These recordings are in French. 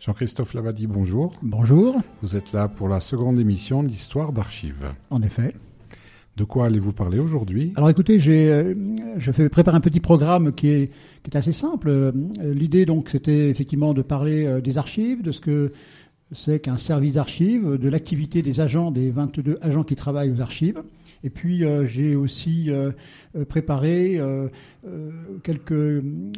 Jean-Christophe Labadie, bonjour. Bonjour. Vous êtes là pour la seconde émission d'Histoire d'Archives. En effet. De quoi allez-vous parler aujourd'hui ? Alors écoutez, je prépare un petit programme qui est assez simple. L'idée donc c'était effectivement de parler des archives, de ce que c'est qu'un service d'archives, de l'activité des agents, des 22 agents qui travaillent aux archives. Et puis j'ai aussi préparé quelques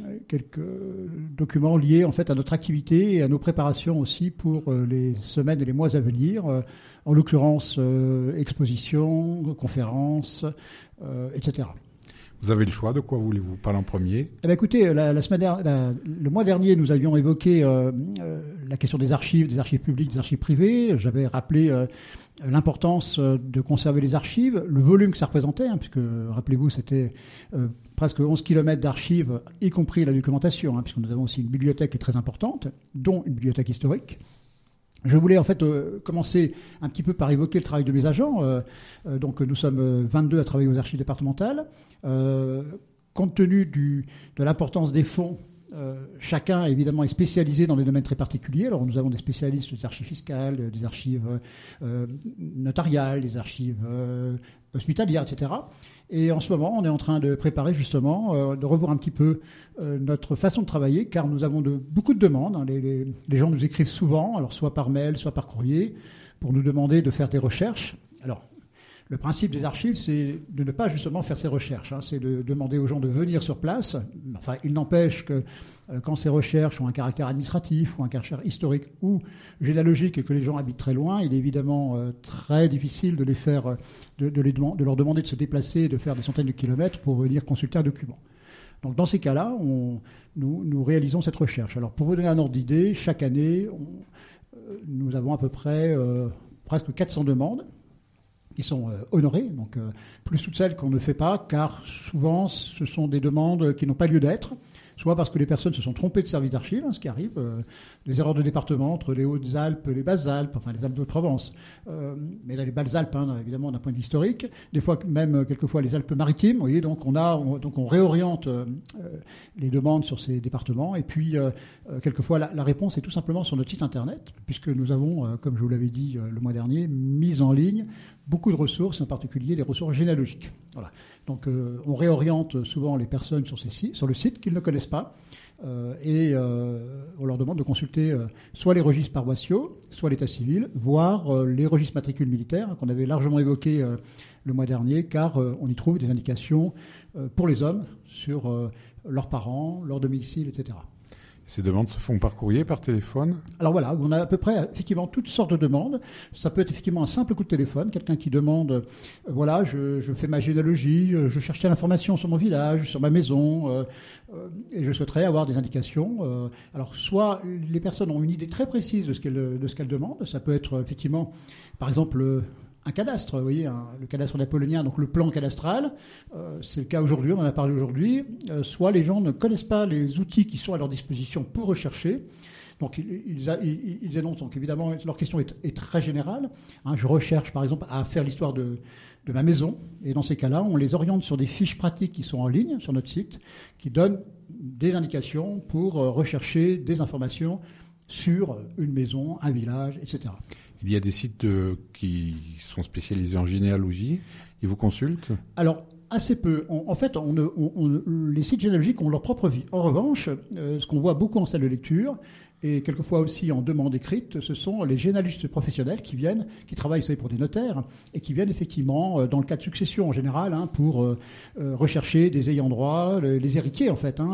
documents liés en fait à notre activité et à nos préparations aussi pour les semaines et les mois à venir. En l'occurrence, expositions, conférences, etc. Vous avez le choix, de quoi voulez-vous parler en premier ? Eh bien, écoutez, le mois dernier, nous avions évoqué la question des archives publiques, des archives privées. J'avais rappelé l'importance de conserver les archives, le volume que ça représentait, puisque, rappelez-vous, c'était presque 11 km d'archives, y compris la documentation, puisque nous avons aussi une bibliothèque qui est très importante, dont une bibliothèque historique. Je voulais en fait commencer un petit peu par évoquer le travail de mes agents. Donc nous sommes 22 à travailler aux archives départementales. Compte tenu de l'importance des fonds, chacun évidemment est spécialisé dans des domaines très particuliers. Alors nous avons des spécialistes des archives fiscales, des archives notariales, des archives hospitalières, etc. Et en ce moment, on est en train de préparer justement, de revoir un petit peu notre façon de travailler, car nous avons beaucoup de demandes. Les gens nous écrivent souvent, alors soit par mail, soit par courrier, pour nous demander de faire des recherches. Alors, le principe des archives, c'est de ne pas justement faire ces recherches. C'est de demander aux gens de venir sur place. Enfin, il n'empêche que quand ces recherches ont un caractère administratif ou un caractère historique ou généalogique et que les gens habitent très loin, il est évidemment très difficile de les faire, de leur demander de se déplacer et de faire des centaines de kilomètres pour venir consulter un document. Donc dans ces cas-là, nous réalisons cette recherche. Alors pour vous donner un ordre d'idée, chaque année, nous avons à peu près presque 400 demandes qui sont honorées, donc plus toutes celles qu'on ne fait pas, car souvent ce sont des demandes qui n'ont pas lieu d'être, soit parce que les personnes se sont trompées de service d'archives, ce qui arrive, des erreurs de département entre les Hautes-Alpes et les Basses-Alpes, enfin les Alpes de Provence, mais là, les Basses-Alpes, évidemment, d'un point de vue historique, des fois même quelquefois les Alpes-Maritimes, vous voyez, donc on réoriente les demandes sur ces départements, et puis quelquefois la réponse est tout simplement sur notre site internet, puisque nous avons, comme je vous l'avais dit le mois dernier, mis en ligne beaucoup de ressources, en particulier des ressources généalogiques. Voilà. Donc on réoriente souvent les personnes sur le site qu'ils ne connaissent pas et on leur demande de consulter soit les registres paroissiaux, soit l'état civil, voire les registres matricules militaires qu'on avait largement évoqués le mois dernier, car on y trouve des indications pour les hommes sur leurs parents, leur domicile, etc. Ces demandes se font par courrier, par téléphone ? Alors voilà, on a à peu près effectivement toutes sortes de demandes. Ça peut être effectivement un simple coup de téléphone, quelqu'un qui demande, voilà, je fais ma généalogie, je cherche telle information sur mon village, sur ma maison, et je souhaiterais avoir des indications. Alors soit les personnes ont une idée très précise de ce qu'elles demandent. Ça peut être effectivement, par exemple, un cadastre, vous voyez, le cadastre napoléonien, donc le plan cadastral, c'est le cas aujourd'hui, on en a parlé aujourd'hui, soit les gens ne connaissent pas les outils qui sont à leur disposition pour rechercher, donc ils énoncent, donc évidemment leur question est très générale, je recherche par exemple à faire l'histoire de ma maison, et dans ces cas-là, on les oriente sur des fiches pratiques qui sont en ligne sur notre site, qui donnent des indications pour rechercher des informations sur une maison, un village, etc. Il y a des sites qui sont spécialisés en généalogie. Ils vous consultent ? Alors, assez peu. En fait, les sites généalogiques ont leur propre vie. En revanche, ce qu'on voit beaucoup en salle de lecture, et quelquefois aussi en demande écrite, ce sont les généalogistes professionnels qui travaillent, vous savez, pour des notaires, et qui viennent effectivement, dans le cas de succession en général, pour rechercher des ayants droit, les héritiers en fait,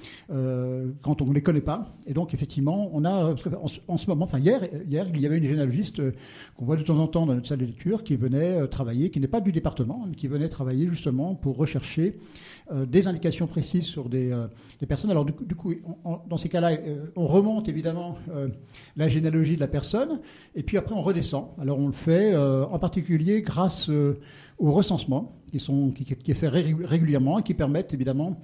quand on ne les connaît pas. Et donc effectivement, on a, en ce moment, hier, il y avait une généalogiste qu'on voit de temps en temps dans notre salle de lecture qui venait travailler, qui n'est pas du département, mais qui venait travailler justement pour rechercher des indications précises sur des personnes. Alors du coup, dans ces cas-là, on remonte évidemment la généalogie de la personne, et puis après on redescend. Alors on le fait en particulier grâce au recensement qui est fait régulièrement et qui permettent évidemment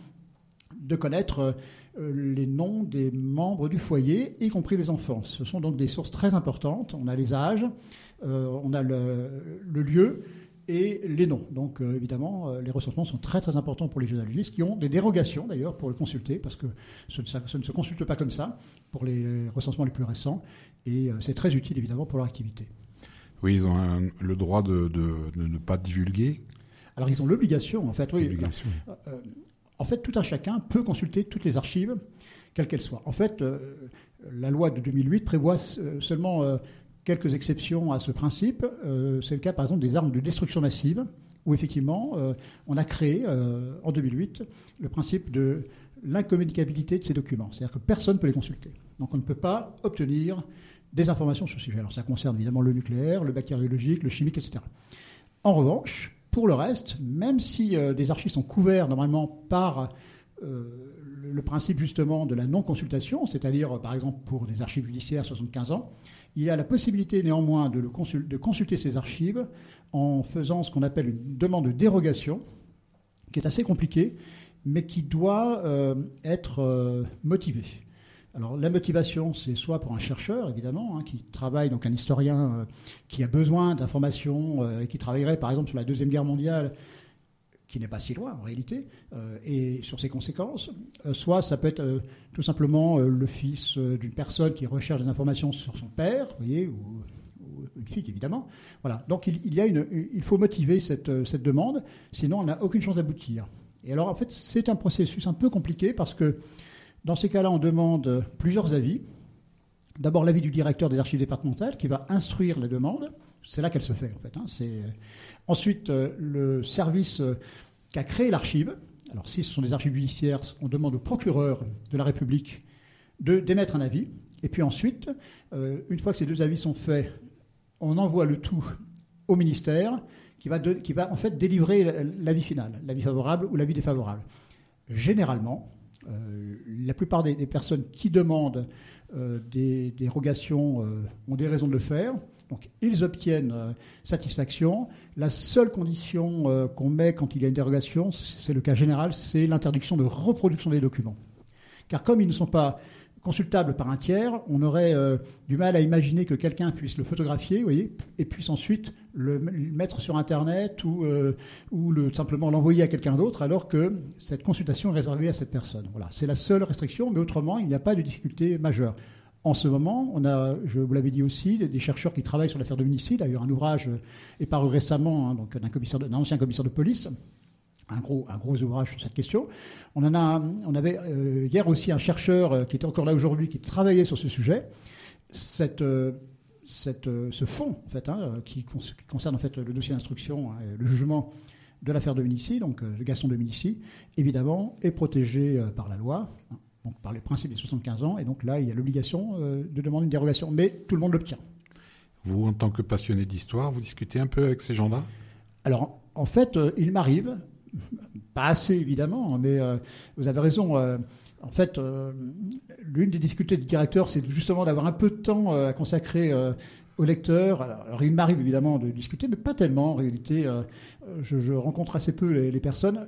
de connaître les noms des membres du foyer, y compris les enfants. Ce sont donc des sources très importantes. On a les âges, on a le lieu, et les noms. Donc évidemment, les recensements sont très très importants pour les généalogistes qui ont des dérogations d'ailleurs pour le consulter, parce que ça ne se consulte pas comme ça pour les recensements les plus récents, et c'est très utile évidemment pour leur activité. Oui, ils ont le droit de ne pas divulguer. Alors ils ont l'obligation, en fait. Oui, L'obligation. En fait, tout un chacun peut consulter toutes les archives, quelles qu'elles soient. En fait, la loi de 2008 prévoit seulement quelques exceptions à ce principe. C'est le cas, par exemple, des armes de destruction massive, où effectivement, on a créé, en 2008, le principe de l'incommunicabilité de ces documents. C'est-à-dire que personne ne peut les consulter. Donc on ne peut pas obtenir des informations sur ce sujet. Alors ça concerne évidemment le nucléaire, le bactériologique, le chimique, etc. En revanche, pour le reste, même si des archives sont couverts normalement par le principe justement de la non-consultation, c'est-à-dire par exemple pour des archives judiciaires 75 ans, il y a la possibilité néanmoins de consulter ces archives en faisant ce qu'on appelle une demande de dérogation, qui est assez compliquée, mais qui doit être motivée. Alors la motivation, c'est soit pour un chercheur, évidemment, qui travaille, donc un historien qui a besoin d'informations et qui travaillerait par exemple sur la Deuxième Guerre mondiale, qui n'est pas si loin en réalité, et sur ses conséquences. Soit ça peut être tout simplement le fils d'une personne qui recherche des informations sur son père, vous voyez, ou une fille évidemment. Voilà. Donc il faut motiver cette demande, sinon on n'a aucune chance d'aboutir. Et alors en fait c'est un processus un peu compliqué parce que dans ces cas-là on demande plusieurs avis. D'abord l'avis du directeur des archives départementales qui va instruire la demande. C'est là qu'elle se fait en fait. Ensuite, le service qui a créé l'archive, alors si ce sont des archives judiciaires, on demande au procureur de la République d'émettre un avis. Et puis ensuite, une fois que ces deux avis sont faits, on envoie le tout au ministère qui va en fait délivrer l'avis final, l'avis favorable ou l'avis défavorable. Généralement, la plupart des personnes qui demandent des dérogations ont des raisons de le faire. Donc, ils obtiennent satisfaction. La seule condition qu'on met quand il y a une dérogation, c'est le cas général, c'est l'interdiction de reproduction des documents. Car comme ils ne sont pas consultables par un tiers, on aurait du mal à imaginer que quelqu'un puisse le photographier, vous voyez, et puisse ensuite le mettre sur Internet ou simplement l'envoyer à quelqu'un d'autre, alors que cette consultation est réservée à cette personne. Voilà, c'est la seule restriction, mais autrement, il n'y a pas de difficulté majeure. En ce moment, on a, je vous l'avais dit aussi, des chercheurs qui travaillent sur l'affaire Dominici. D'ailleurs, un ouvrage est paru récemment donc d'un ancien commissaire de police, un gros ouvrage sur cette question. On avait hier aussi un chercheur qui était encore là aujourd'hui, qui travaillait sur ce sujet. Ce fonds, en fait, qui concerne en fait le dossier d'instruction, le jugement de l'affaire Dominici, donc de Gaston Dominici, évidemment, est protégé par la loi. Donc par les principes des 75 ans, et donc là, il y a l'obligation de demander une dérogation, mais tout le monde l'obtient. Vous, en tant que passionné d'histoire, vous discutez un peu avec ces gens-là ? Alors, en fait, il m'arrive, pas assez évidemment, mais vous avez raison, en fait, l'une des difficultés du directeur, c'est justement d'avoir un peu de temps à consacrer aux lecteurs. Alors, il m'arrive évidemment de discuter, mais pas tellement en réalité. Je rencontre assez peu les personnes.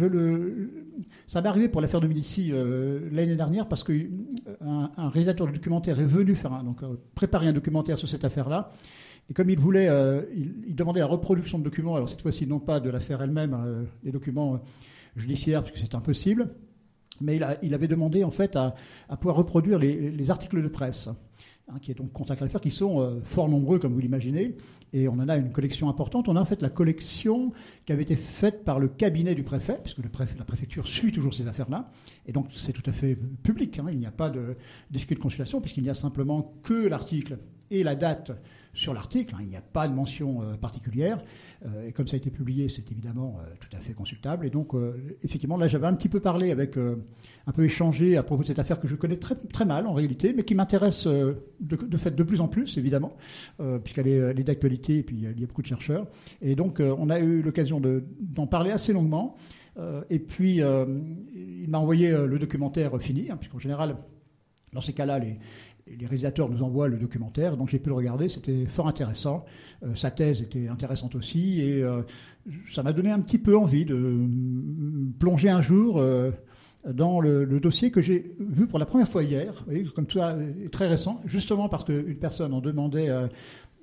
Ça m'est arrivé pour l'affaire Dominici l'année dernière parce qu'un réalisateur de documentaire est venu préparer un documentaire sur cette affaire-là. Et comme il voulait, il demandait la reproduction de documents, alors cette fois-ci non pas de l'affaire elle-même, des documents judiciaires, parce que c'est impossible, mais il avait demandé en fait à pouvoir reproduire les articles de presse. Qui est donc consacré à l'affaire, qui sont fort nombreux, comme vous l'imaginez, et on en a une collection importante. On a en fait la collection qui avait été faite par le cabinet du préfet, puisque la préfecture suit toujours ces affaires-là, et donc c'est tout à fait public. Il n'y a pas de difficulté de consultation, puisqu'il n'y a simplement que l'article et la date sur l'article. Il n'y a pas de mention particulière, et comme ça a été publié, c'est évidemment tout à fait consultable. Et donc, effectivement, là, j'avais un petit peu parlé un peu échangé à propos de cette affaire que je connais très, très mal en réalité, mais qui m'intéresse de fait de plus en plus, évidemment, puisqu'elle est d'actualité, et puis il y a beaucoup de chercheurs. Et donc, on a eu l'occasion d'en parler assez longuement. Et puis, il m'a envoyé le documentaire fini, puisqu'en général, dans ces cas-là, les réalisateurs nous envoient le documentaire, donc j'ai pu le regarder, c'était fort intéressant. Sa thèse était intéressante aussi, et ça m'a donné un petit peu envie de plonger un jour dans le dossier que j'ai vu pour la première fois hier, vous voyez, comme tout ça est très récent, justement parce qu'une personne en demandait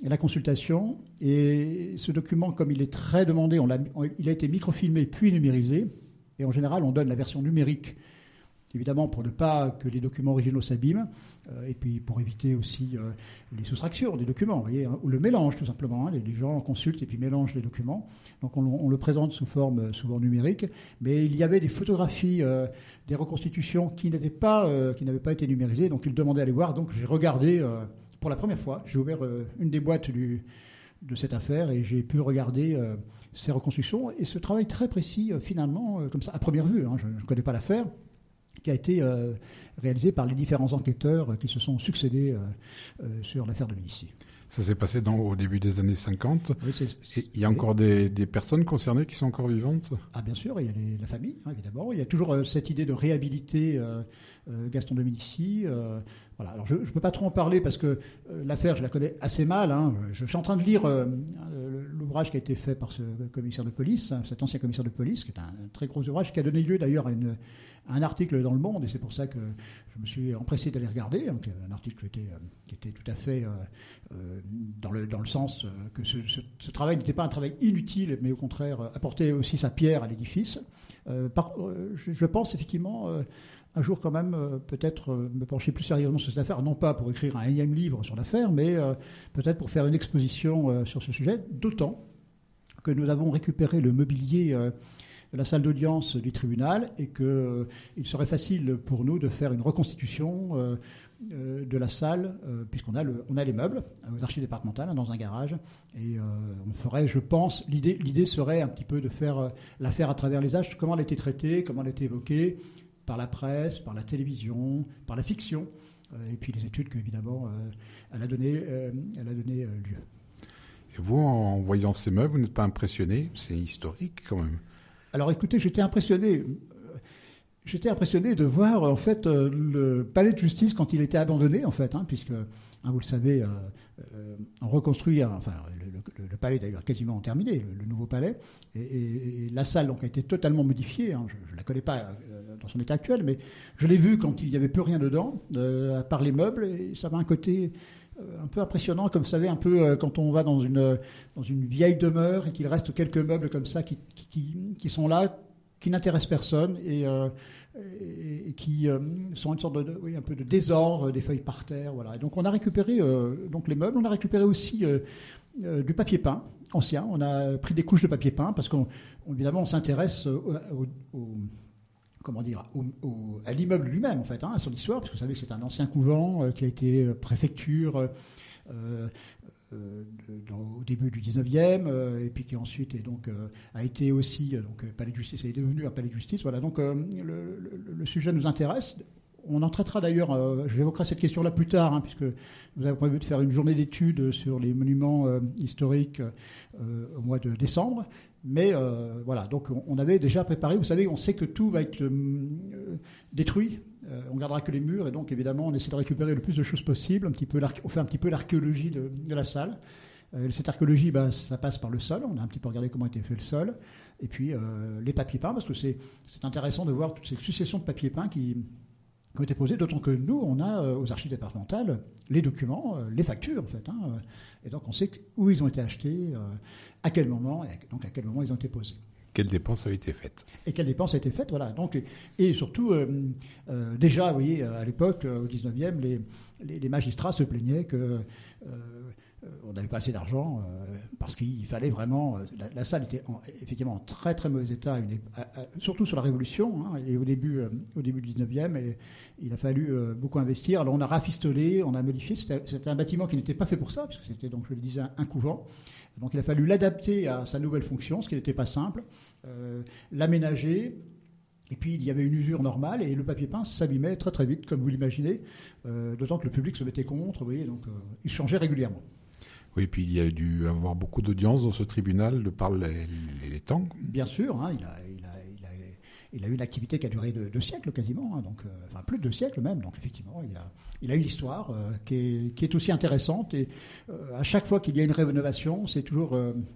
la consultation. Et ce document, comme il est très demandé, il a été microfilmé puis numérisé. Et en général, on donne la version numérique, évidemment pour ne pas que les documents originaux s'abîment, et puis pour éviter aussi les soustractions des documents, vous voyez, hein, ou le mélange tout simplement. Hein, les gens consultent et puis mélangent les documents. Donc on le présente sous forme souvent numérique, mais il y avait des photographies, des reconstitutions qui n'avaient pas été numérisées, donc ils demandaient à les voir. Donc j'ai regardé pour la première fois, j'ai ouvert une des boîtes de cette affaire et j'ai pu regarder ces reconstructions et ce travail très précis finalement, comme ça à première vue, hein, je ne connais pas l'affaire, qui a été réalisé par les différents enquêteurs qui se sont succédés sur l'affaire Dominici. Ça s'est passé au début des années 50. Oui, il y a encore des personnes concernées qui sont encore vivantes ? Ah bien sûr, il y a la famille, hein, évidemment. Il y a toujours cette idée de réhabiliter Gaston Dominici. Voilà. Alors je ne peux pas trop en parler parce que l'affaire, je la connais assez mal. Hein. Je suis en train de lire l'ouvrage qui a été fait par ce commissaire de police, hein, cet ancien commissaire de police, qui est un très gros ouvrage, qui a donné lieu d'ailleurs à un article dans Le Monde, et c'est pour ça que je me suis empressé d'aller regarder, hein, un article qui était tout à fait dans le sens que ce travail n'était pas un travail inutile, mais au contraire apportait aussi sa pierre à l'édifice. Je pense effectivement un jour quand même peut-être me pencher plus sérieusement sur cette affaire, non pas pour écrire un énième livre sur l'affaire, mais peut-être pour faire une exposition sur ce sujet, d'autant que nous avons récupéré le mobilier de la salle d'audience du tribunal et qu'il serait facile pour nous de faire une reconstitution de la salle, puisqu'on a les meubles aux archives départementales, hein, dans un garage, et on ferait, je pense, l'idée serait un petit peu de faire l'affaire à travers les âges, comment elle a été traitée, comment elle a été évoquée, par la presse, par la télévision, par la fiction, et puis les études qu'évidemment elle a donné lieu. Et vous, en voyant ces meubles, vous n'êtes pas impressionné ? C'est historique quand même. Alors écoutez, j'étais impressionné de voir en fait le palais de justice quand il était abandonné en fait, hein, puisque vous le savez, on reconstruit, le palais d'ailleurs quasiment terminé, le nouveau palais, et la salle donc a été totalement modifiée. Hein, je ne la connais pas dans son état actuel, mais je l'ai vue quand il n'y avait plus rien dedans, à part les meubles, et ça avait un côté un peu impressionnant, comme vous savez, un peu quand on va dans une vieille demeure et qu'il reste quelques meubles comme ça qui sont là, qui n'intéressent personne et qui sont une sorte un peu de désordre, des feuilles par terre, voilà. Et donc on a récupéré donc les meubles, on a récupéré aussi du papier peint ancien. On a pris des couches de papier peint parce qu'évidemment on s'intéresse à l'immeuble lui-même, en fait, hein, à son histoire, parce que vous savez que c'est un ancien couvent qui a été préfecture au début du 19e, et puis qui ensuite a été aussi palais de justice, est devenu un palais de justice. Voilà, donc le sujet nous intéresse. On en traitera d'ailleurs, j'évoquerai cette question-là plus tard, hein, puisque nous avons prévu de faire une journée d'études sur les monuments historiques au mois de décembre. Mais voilà, donc on avait déjà préparé, vous savez, on sait que tout va être détruit, on gardera que les murs, et donc évidemment on essaie de récupérer le plus de choses possible, on fait un petit peu l'archéologie de la salle. Cette archéologie, ça passe par le sol, on a un petit peu regardé comment était fait le sol, et puis les papiers peints, parce que c'est intéressant de voir toutes ces successions de papiers peints qui ont été posés, d'autant que nous, on a aux archives départementales les documents, les factures en fait, hein, et donc on sait où ils ont été achetés, à quel moment, et donc à quel moment ils ont été posés. Quelle dépense a été faite ? Et quelle dépense a été faite, voilà. Donc, et surtout, déjà, vous voyez, à l'époque, au 19e, les magistrats se plaignaient que on n'avait pas assez d'argent parce qu'il fallait vraiment... La salle était effectivement en très très mauvais état, surtout sur la Révolution, hein, et au début du 19e, et il a fallu beaucoup investir. Alors on a rafistolé, on a modifié, c'était un bâtiment qui n'était pas fait pour ça, puisque c'était, donc je le disais, un couvent. Donc il a fallu l'adapter à sa nouvelle fonction, ce qui n'était pas simple, l'aménager. Et puis il y avait une usure normale et le papier peint s'abîmait très très vite, comme vous l'imaginez, d'autant que le public se mettait contre, vous voyez, donc il changeait régulièrement. Oui, puis il y a dû avoir beaucoup d'audience dans ce tribunal de par les temps. Bien sûr, hein, il a eu une activité qui a duré 2 siècles quasiment, hein, donc, enfin plus de 2 siècles même, donc effectivement il a une histoire qui est aussi intéressante, et à chaque fois qu'il y a une rénovation, c'est toujours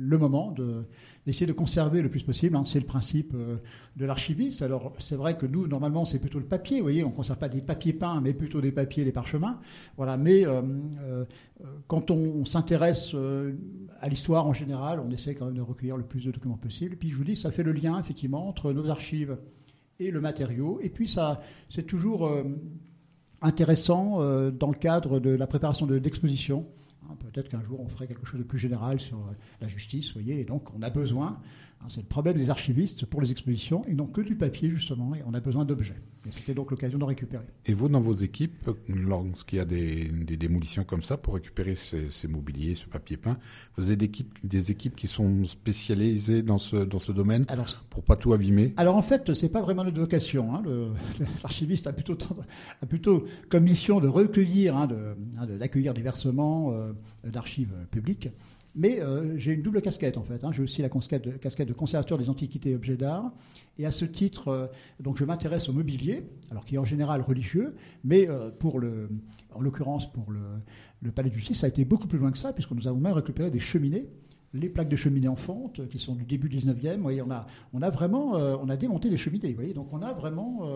le moment d'essayer de conserver le plus possible. C'est le principe de l'archiviste. Alors, c'est vrai que nous, normalement, c'est plutôt le papier. Vous voyez, on ne conserve pas des papiers peints, mais plutôt des papiers, des parchemins. Voilà. Mais quand on s'intéresse à l'histoire en général, on essaie quand même de recueillir le plus de documents possible. Et puis, je vous dis, ça fait le lien, effectivement, entre nos archives et le matériau. Et puis, ça, c'est toujours intéressant dans le cadre de la préparation d'expositions. Peut-être qu'un jour, on ferait quelque chose de plus général sur la justice, vous voyez. Et donc, on a besoin, c'est le problème des archivistes pour les expositions, ils n'ont que du papier, justement, et on a besoin d'objets. Et c'était donc l'occasion d'en récupérer. Et vous, dans vos équipes, lorsqu'il y a des démolitions comme ça, pour récupérer ces mobiliers, ce papier peint, vous avez des équipes qui sont spécialisées dans ce domaine pour pas tout abîmer? Alors, en fait, c'est pas vraiment notre vocation. L'archiviste a plutôt comme mission de recueillir, d'accueillir des versements d'archives publiques. Mais j'ai une double casquette, en fait. J'ai aussi la casquette de conservateur des antiquités et objets d'art. Et à ce titre, donc je m'intéresse au mobilier, alors qui est en général religieux, mais en l'occurrence pour le palais de justice, ça a été beaucoup plus loin que ça, puisque nous avons même récupéré des cheminées, les plaques de cheminée en fonte, qui sont du début 19e. Vous voyez, on a vraiment on a démonté des cheminées. Vous voyez, donc on a vraiment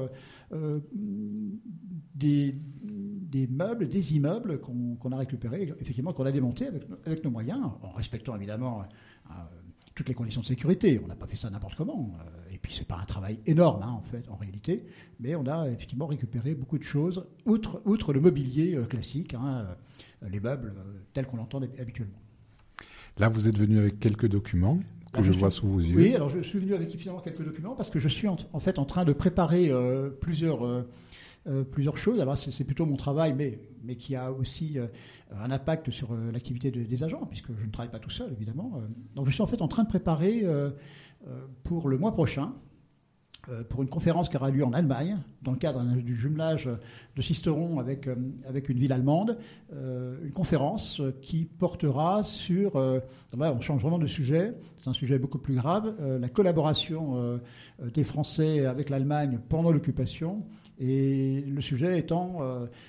des meubles, des immeubles qu'on a récupérés, effectivement, qu'on a démontés avec nos moyens, en respectant évidemment toutes les conditions de sécurité. On n'a pas fait ça n'importe comment. Et puis, c'est pas un travail énorme, en réalité. Mais on a effectivement récupéré beaucoup de choses, outre le mobilier classique, les meubles tels qu'on l'entend habituellement. Là, vous êtes venu avec quelques documents que je vois sous vos yeux. Oui, alors je suis venu avec finalement quelques documents parce que je suis en fait en train de préparer plusieurs choses. Alors c'est plutôt mon travail, mais qui a aussi un impact sur l'activité des agents, puisque je ne travaille pas tout seul, évidemment. Donc je suis en fait en train de préparer pour le mois prochain, pour une conférence qui aura lieu en Allemagne, dans le cadre du jumelage de Sisteron avec une ville allemande, une conférence qui portera sur, là on change vraiment de sujet, c'est un sujet beaucoup plus grave, la collaboration des Français avec l'Allemagne pendant l'occupation, et le sujet étant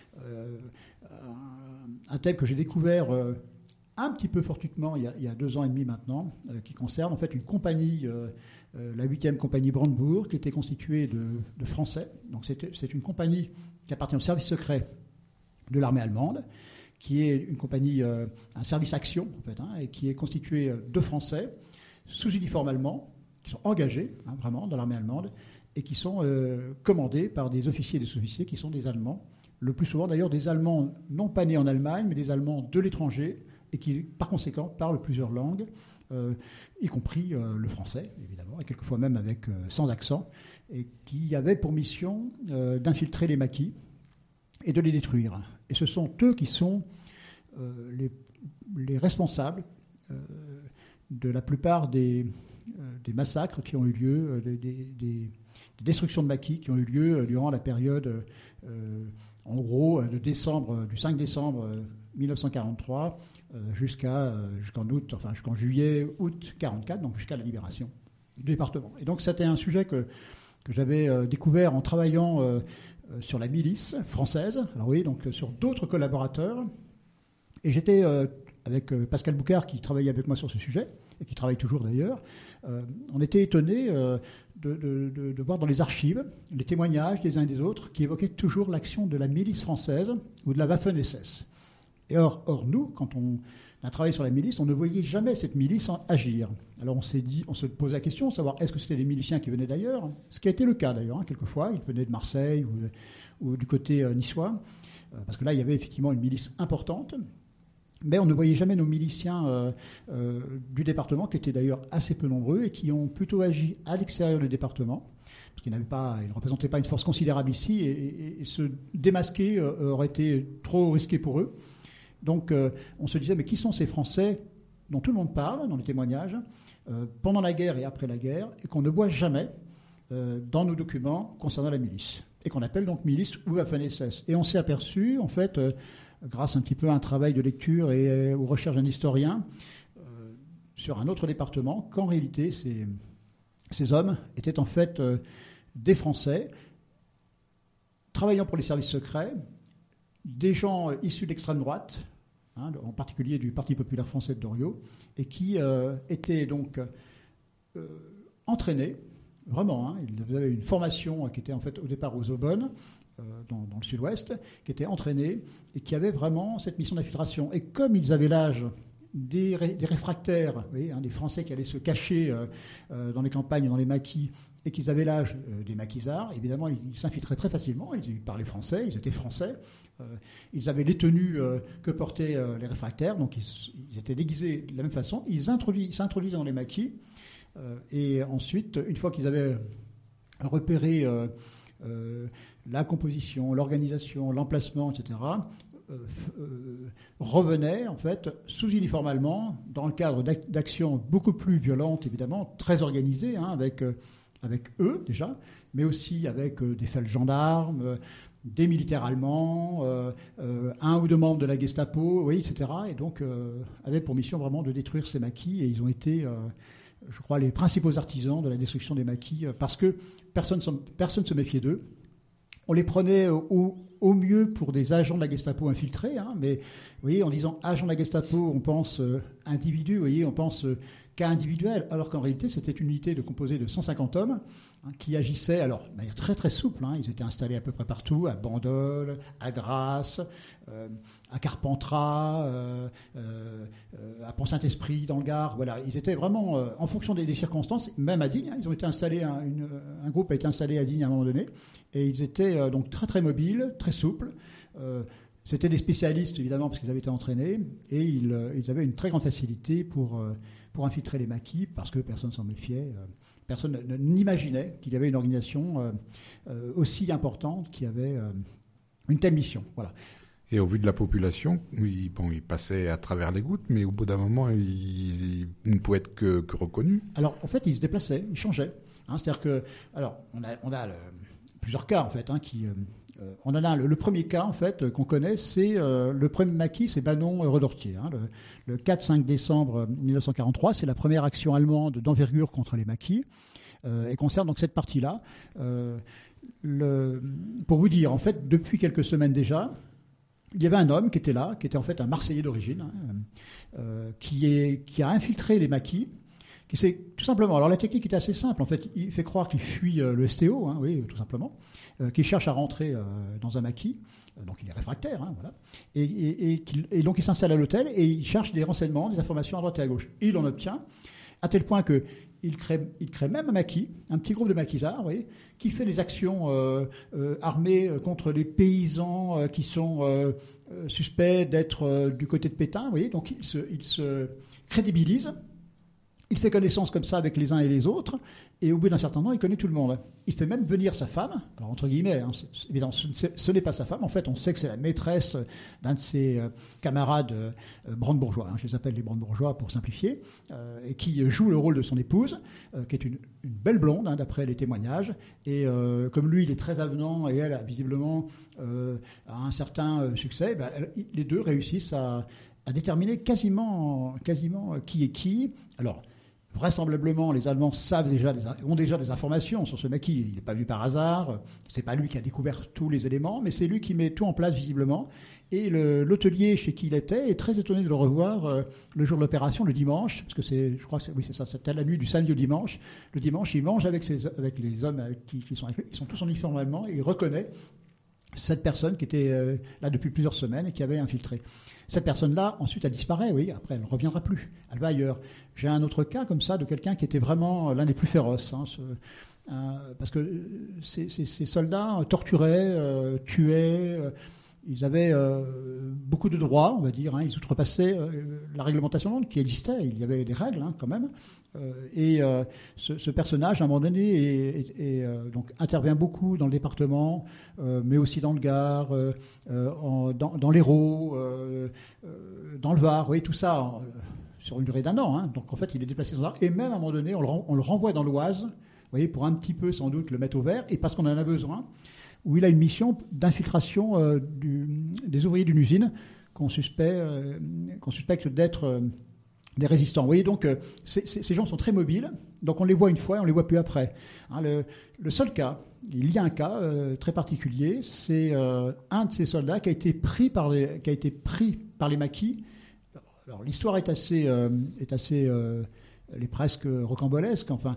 un thème que j'ai découvert un petit peu fortuitement il y a 2 ans et demi maintenant, qui concerne en fait une compagnie, la 8e compagnie Brandebourg, qui était constituée de Français. Donc c'est une compagnie qui appartient au service secret de l'armée allemande, qui est une compagnie, un service action en fait, et qui est constituée de Français sous uniforme allemand, qui sont engagés vraiment dans l'armée allemande, et qui sont commandés par des officiers et des sous-officiers qui sont des Allemands, le plus souvent d'ailleurs des Allemands non pas nés en Allemagne, mais des Allemands de l'étranger, et qui, par conséquent, parlent plusieurs langues, y compris le français, évidemment, et quelquefois même sans accent, et qui avaient pour mission d'infiltrer les maquis et de les détruire. Et ce sont eux qui sont les responsables de la plupart des massacres qui ont eu lieu, des destructions de maquis qui ont eu lieu durant la période, en gros, du 5 décembre 1943 jusqu'en juillet, août 1944, donc jusqu'à la libération du département. Et donc c'était un sujet que j'avais découvert en travaillant sur la milice française, alors oui, donc sur d'autres collaborateurs, et j'étais avec Pascal Boucard qui travaillait avec moi sur ce sujet, et qui travaille toujours d'ailleurs. On était étonnés de voir dans les archives les témoignages des uns et des autres qui évoquaient toujours l'action de la milice française ou de la Waffen-SS. Et or, nous, quand on a travaillé sur la milice, on ne voyait jamais cette milice agir. Alors on se posait la question de savoir est-ce que c'était des miliciens qui venaient d'ailleurs, ce qui a été le cas d'ailleurs, quelquefois, ils venaient de Marseille ou du côté niçois, parce que là il y avait effectivement une milice importante, mais on ne voyait jamais nos miliciens du département, qui étaient d'ailleurs assez peu nombreux et qui ont plutôt agi à l'extérieur du département, parce qu'ils ne représentaient pas une force considérable ici, et se démasquer aurait été trop risqué pour eux. Donc on se disait, mais qui sont ces Français dont tout le monde parle dans les témoignages, pendant la guerre et après la guerre, et qu'on ne voit jamais dans nos documents concernant la milice, et qu'on appelle donc milice ou Waffen-SS. Et on s'est aperçu, en fait, grâce un petit peu à un travail de lecture et aux recherches d'un historien, sur un autre département, qu'en réalité, ces hommes étaient en fait des Français travaillant pour les services secrets, des gens issus de l'extrême droite, en particulier du Parti populaire français de Doriot, et qui étaient donc entraînés, vraiment. Ils avaient une formation qui était en fait au départ aux Aubonnes, dans le sud-ouest, qui était entraînés et qui avait vraiment cette mission d'infiltration. Et comme ils avaient l'âge des réfractaires, vous voyez, des Français qui allaient se cacher dans les campagnes, dans les maquis, et qu'ils avaient l'âge des maquisards, évidemment, ils s'infiltraient très facilement. Ils parlaient français, ils étaient français. Ils avaient les tenues que portaient les réfractaires, donc ils étaient déguisés de la même façon. Ils s'introduisaient dans les maquis, et ensuite, une fois qu'ils avaient repéré la composition, l'organisation, l'emplacement, etc., revenaient en fait sous-uniformement dans le cadre d'actions beaucoup plus violentes, évidemment, très organisées, avec eux déjà, mais aussi avec des feldgendarmes, des militaires allemands, un ou deux membres de la Gestapo, oui, etc. Et donc avaient pour mission vraiment de détruire ces maquis, et ils ont été, je crois, les principaux artisans de la destruction des maquis, parce que personne ne se méfiait d'eux. On les prenait au mieux pour des agents de la Gestapo infiltrés, mais vous voyez, en disant agent de la Gestapo, on pense individu, vous voyez, on pense cas individuel, alors qu'en réalité, c'était une unité composée de 150 hommes qui agissaient, alors de manière très très souple. Ils étaient installés à peu près partout, à Bandol, à Grasse, à Carpentras, à Pont-Saint-Esprit, dans le Gard. Voilà, ils étaient vraiment, en fonction des circonstances, même à Digne, ils ont été installés, un groupe a été installé à Digne à un moment donné, et ils étaient donc très très mobiles, très souples. C'était des spécialistes, évidemment, parce qu'ils avaient été entraînés, et ils avaient une très grande facilité pour infiltrer les maquis, parce que personne ne s'en méfiait. Personne n'imaginait qu'il y avait une organisation aussi importante qui avait une telle mission. Voilà. Et au vu de la population, ils passaient à travers les gouttes, mais au bout d'un moment, ils ne pouvaient être que reconnus. Alors, en fait, ils se déplaçaient, ils changeaient. C'est-à-dire que, alors, on a plusieurs cas, en fait, on en a le premier cas, en fait, qu'on connaît, c'est le premier maquis, c'est Banon-Redortier. Le 4-5 décembre 1943, c'est la première action allemande d'envergure contre les maquis, et concerne donc cette partie-là. Pour vous dire, en fait, depuis quelques semaines déjà, il y avait un homme qui était là, qui était en fait un Marseillais d'origine, qui a infiltré les maquis. Tout simplement, alors la technique était assez simple, en fait, il fait croire qu'il fuit le STO, oui, tout simplement, qu'il cherche à rentrer dans un maquis, donc il est réfractaire, voilà, et donc il s'installe à l'hôtel et il cherche des renseignements, des informations à droite et à gauche. Et il en obtient, à tel point qu'il crée même un maquis, un petit groupe de maquisards, vous voyez, qui fait des actions armées contre les paysans qui sont suspects d'être du côté de Pétain, vous voyez, donc il se crédibilise. Il fait connaissance comme ça avec les uns et les autres, et au bout d'un certain temps, il connaît tout le monde. Il fait même venir sa femme, alors entre guillemets, évidemment, ce n'est pas sa femme, en fait, on sait que c'est la maîtresse d'un de ses camarades brandebourgeois, je les appelle les brandebourgeois pour simplifier, et qui joue le rôle de son épouse, qui est une belle blonde, d'après les témoignages, et comme lui, il est très avenant, et elle, visiblement, a un certain succès, les deux réussissent à déterminer quasiment qui est qui. Alors, vraisemblablement, les Allemands ont déjà des informations sur ce maquis. Il n'est pas venu par hasard. C'est pas lui qui a découvert tous les éléments, mais c'est lui qui met tout en place visiblement. Et l'hôtelier chez qui il était est très étonné de le revoir le jour de l'opération, le dimanche, parce que je crois que c'est ça, c'était la nuit du samedi au dimanche. Le dimanche, il mange avec les hommes qui sont avec lui. Ils sont tous en uniforme allemand et il reconnaît cette personne qui était là depuis plusieurs semaines et qui avait infiltré. Cette personne-là, ensuite, elle disparaît, oui, après, elle ne reviendra plus, elle va ailleurs. J'ai un autre cas comme ça de quelqu'un qui était vraiment l'un des plus féroces, parce que ces soldats torturaient, tuaient, ils avaient beaucoup de droits, on va dire, ils outrepassaient la réglementation qui existait, il y avait des règles quand même, et ce personnage, à un moment donné, donc, intervient beaucoup dans le département, mais aussi dans le Gard, dans l'Hérault, dans le Var, oui, tout ça sur une durée d'un an. Donc en fait, il est déplacé dans l'Ar, et même à un moment donné, on le renvoie dans l'Oise, vous voyez, pour un petit peu sans doute le mettre au vert, et parce qu'on en a besoin, où il a une mission d'infiltration des ouvriers d'une usine qu'on suspecte d'être des résistants. Vous voyez, donc, ces gens sont très mobiles, donc on les voit une fois et on les voit plus après. Hein, le seul cas, il y a un cas très particulier, c'est un de ces soldats qui a été pris par les maquis. Alors l'histoire est assez elle est presque rocambolesque. Enfin,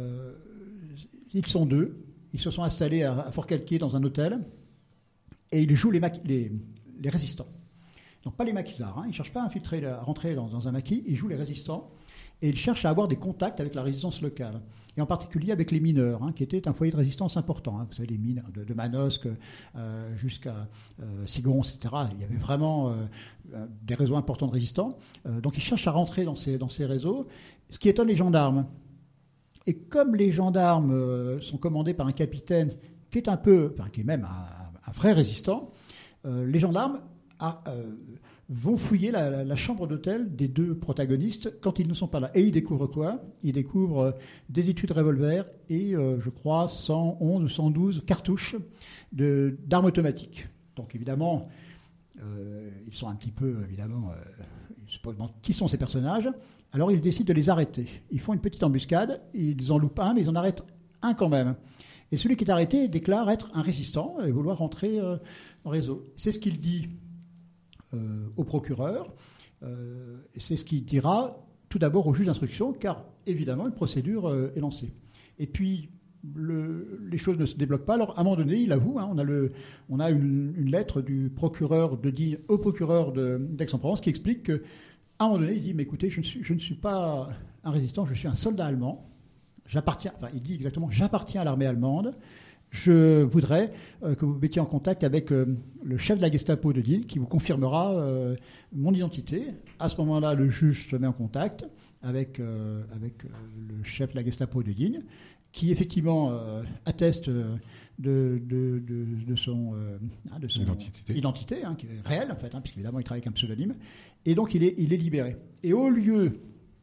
ils sont deux, ils se sont installés à Fort-Calquier dans un hôtel et ils jouent les résistants. Donc pas les maquisards, hein. Ils ne cherchent pas à rentrer dans un maquis, ils jouent les résistants et ils cherchent à avoir des contacts avec la résistance locale, et en particulier avec les mineurs, hein, qui étaient un foyer de résistance important. Hein. Vous savez, les mines de Manosque jusqu'à Sigons, etc. Il y avait vraiment des réseaux importants de résistants. Donc ils cherchent à rentrer dans ces réseaux, ce qui étonne les gendarmes. Et comme les gendarmes sont commandés par un capitaine qui est même un vrai résistant, les gendarmes vont fouiller la chambre d'hôtel des deux protagonistes quand ils ne sont pas là. Et ils découvrent quoi ? Ils découvrent des étuis de revolver et, je crois, 111 ou 112 cartouches d'armes automatiques. Donc, évidemment, ils sont un petit peu, ils se posent qui sont ces personnages. Alors, ils décident de les arrêter. Ils font une petite embuscade, ils en loupent un, mais ils en arrêtent un quand même. Et celui qui est arrêté déclare être un résistant et vouloir rentrer en réseau. C'est ce qu'il dit au procureur, et c'est ce qu'il dira tout d'abord au juge d'instruction, car évidemment une procédure est lancée. Et puis les choses ne se débloquent pas. Alors à un moment donné, il avoue, hein, on a une lettre du procureur de Digne au procureur d'Aix-en-Provence qui explique qu'à un moment donné, il dit, mais écoutez, je ne suis pas un résistant, je suis un soldat allemand. Il dit exactement, j'appartiens à l'armée allemande. Je voudrais que vous mettiez en contact avec le chef de la Gestapo de Digne qui vous confirmera mon identité. À ce moment-là, le juge se met en contact avec le chef de la Gestapo de Digne qui effectivement atteste de son identité, hein, qui est réelle en fait, hein, puisqu'évidemment il travaille avec un pseudonyme. Et donc il est libéré. Et au lieu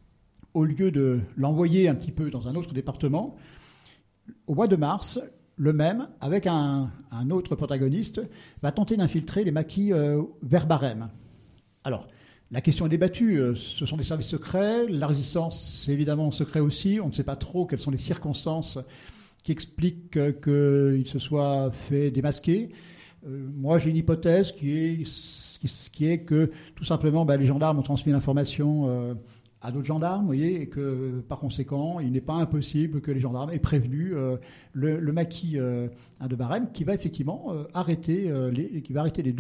de l'envoyer un petit peu dans un autre département, au mois de mars, le même, avec un autre protagoniste, va tenter d'infiltrer les maquis vers Barème. Alors, la question est débattue. Ce sont des services secrets. La résistance, c'est évidemment secret aussi. On ne sait pas trop quelles sont les circonstances qui expliquent qu'il se soit fait démasquer. Moi, j'ai une hypothèse qui est que, tout simplement, les gendarmes ont transmis l'information à d'autres gendarmes, vous voyez, et que par conséquent, il n'est pas impossible que les gendarmes aient prévenu le maquis de Barème, qui va effectivement arrêter les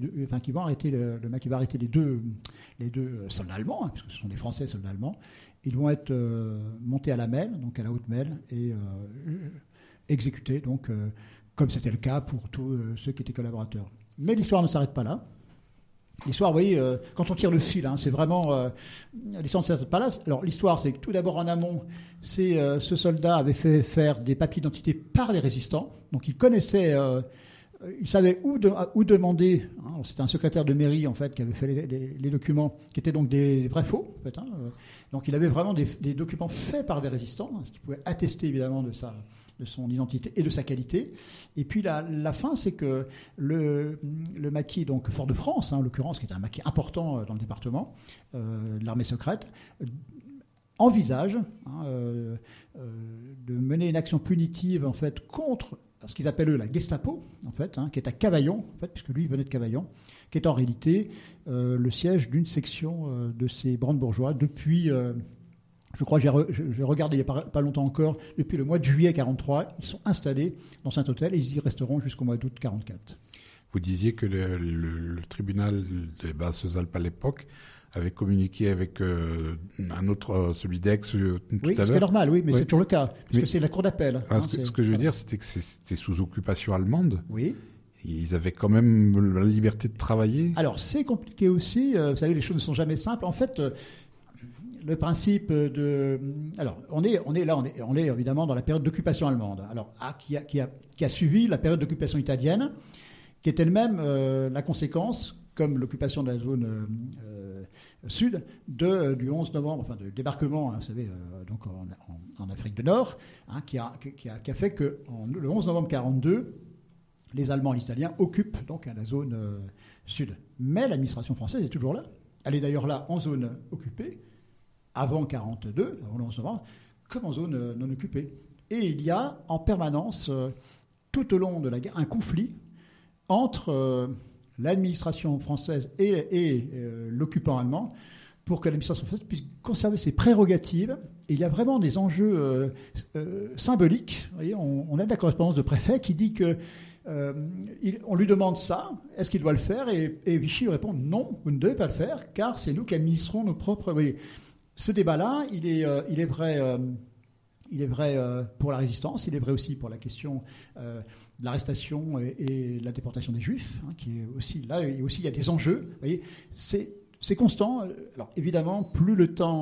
deux soldats allemands, hein, puisque ce sont des Français soldats allemands. Ils vont être montés à la Melle, donc à la haute Melle, et exécutés, donc comme c'était le cas pour tous ceux qui étaient collaborateurs. Mais l'histoire ne s'arrête pas là. L'histoire, vous voyez, quand on tire le fil, hein, c'est vraiment l'histoire ne s'arrête pas là. Alors l'histoire, c'est que tout d'abord en amont, ce soldat avait fait faire des papiers d'identité par les résistants, donc il connaissait, il savait où demander. Hein, c'était un secrétaire de mairie en fait qui avait fait les documents, qui étaient donc des vrais faux. En fait, hein, donc il avait vraiment des documents faits par des résistants, hein, ce qui pouvait attester évidemment de son identité et de sa qualité. Et puis la fin, c'est que le maquis, donc Fort-de-France, hein, en l'occurrence, qui est un maquis important dans le département de l'armée secrète, envisage de mener une action punitive en fait contre ce qu'ils appellent eux la Gestapo, en fait, hein, qui est à Cavaillon, en fait, puisque lui il venait de Cavaillon, qui est en réalité le siège d'une section de ces brandebourgeois depuis. Je crois, j'ai regardé il n'y a pas longtemps encore, depuis le mois de juillet 1943, ils sont installés dans cet hôtel et ils y resteront jusqu'au mois d'août 1944. Vous disiez que le tribunal des Basses-Alpes à l'époque avait communiqué avec un autre, celui d'Aix, tout à l'heure. Oui, c'est normal, oui, mais c'est toujours le cas, puisque c'est la cour d'appel. Ce que je veux dire, c'était que c'était sous occupation allemande. Oui. Ils avaient quand même la liberté de travailler. Alors, c'est compliqué aussi. Vous savez, les choses ne sont jamais simples. En fait, le principe de... Alors, on est évidemment dans la période d'occupation allemande. Alors, qui a suivi la période d'occupation italienne, qui est elle-même la conséquence, comme l'occupation de la zone sud, du 11 novembre, enfin, de débarquement, hein, vous savez, donc en Afrique du Nord, hein, qui a fait que le 11 novembre 1942, les Allemands et les Italiens occupent donc la zone sud. Mais l'administration française est toujours là. Elle est d'ailleurs là en zone occupée, avant 1942, avant le 11 novembre, comme en zone non occupée. Et il y a en permanence, tout au long de la guerre, un conflit entre l'administration française et l'occupant allemand pour que l'administration française puisse conserver ses prérogatives. Et il y a vraiment des enjeux symboliques. Vous voyez, on a de la correspondance de préfet qui dit que on lui demande ça, est-ce qu'il doit le faire, et Vichy lui répond non, vous ne devez pas le faire, car c'est nous qui administrons nos propres. Vous voyez, ce débat-là, il est vrai. Il est vrai pour la résistance, il est vrai aussi pour la question de l'arrestation et de la déportation des Juifs, qui est aussi là. Et aussi, il y a des enjeux. Vous voyez, c'est constant. Alors évidemment, plus le temps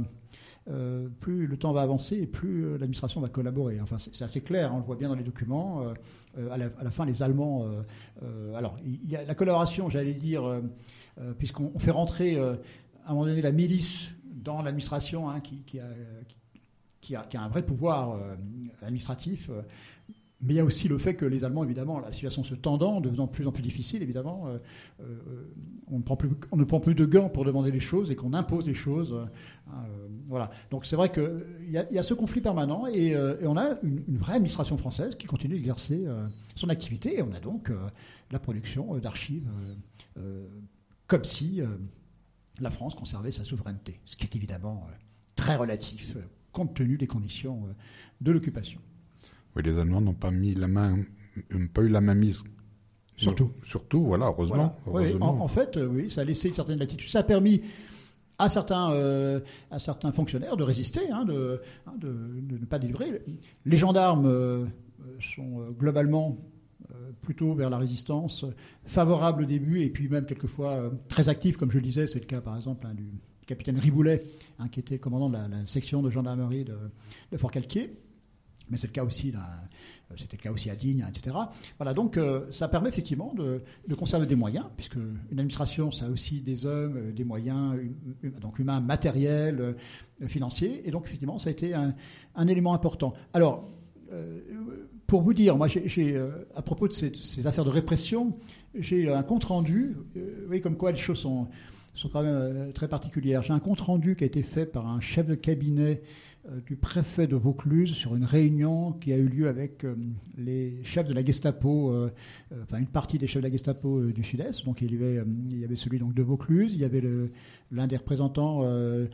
va avancer et plus l'administration va collaborer. Enfin, c'est assez clair. On le voit bien dans les documents. À la fin, les Allemands. Alors, il y a la collaboration, j'allais dire, puisqu'on fait rentrer à un moment donné la milice dans l'administration, qui a un vrai pouvoir administratif, mais il y a aussi le fait que les Allemands, évidemment, la situation se tendant, devenant de plus en plus difficile, évidemment, on ne prend plus de gants pour demander les choses et qu'on impose les choses. Voilà. Donc c'est vrai qu'il y a ce conflit permanent et on a une vraie administration française qui continue d'exercer son activité, et on a donc la production d'archives comme si la France conservait sa souveraineté, ce qui est évidemment très relatif compte tenu des conditions de l'occupation. Oui, les Allemands n'ont pas eu la main mise. Surtout, voilà, heureusement. Voilà. Oui, en fait, oui, ça a laissé une certaine latitude. Ça a permis à certains fonctionnaires de résister, de ne pas délivrer. Les gendarmes sont globalement plutôt vers la résistance, favorables au début, et puis même quelquefois très actifs, comme je le disais. C'est le cas, par exemple, du capitaine Riboulet, qui était commandant de la section de gendarmerie de Fort-Calquier. Mais c'était le cas aussi à Digne, etc. Voilà, donc ça permet effectivement de conserver des moyens, puisque une administration, ça a aussi des hommes, des moyens, donc humains, matériels, financiers, et donc effectivement, ça a été un élément important. Alors, pour vous dire, moi, à propos de ces affaires de répression, j'ai un compte-rendu, vous voyez comme quoi les choses sont quand même très particulières. J'ai un compte-rendu qui a été fait par un chef de cabinet du préfet de Vaucluse sur une réunion qui a eu lieu avec les chefs de la Gestapo, enfin une partie des chefs de la Gestapo du Sud-Est. Donc il y avait celui donc de Vaucluse, il y avait l'un des représentants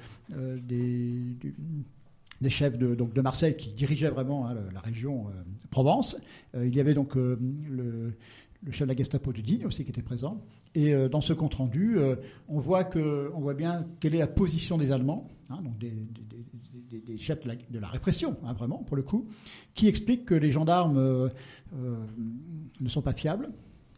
des chefs de Marseille qui dirigeait vraiment la région Provence. Il y avait donc le chef de la Gestapo de Digne aussi qui était présent. Et dans ce compte-rendu, on voit bien quelle est la position des Allemands, donc des chefs de la répression, vraiment, pour le coup, qui expliquent que les gendarmes ne sont pas fiables,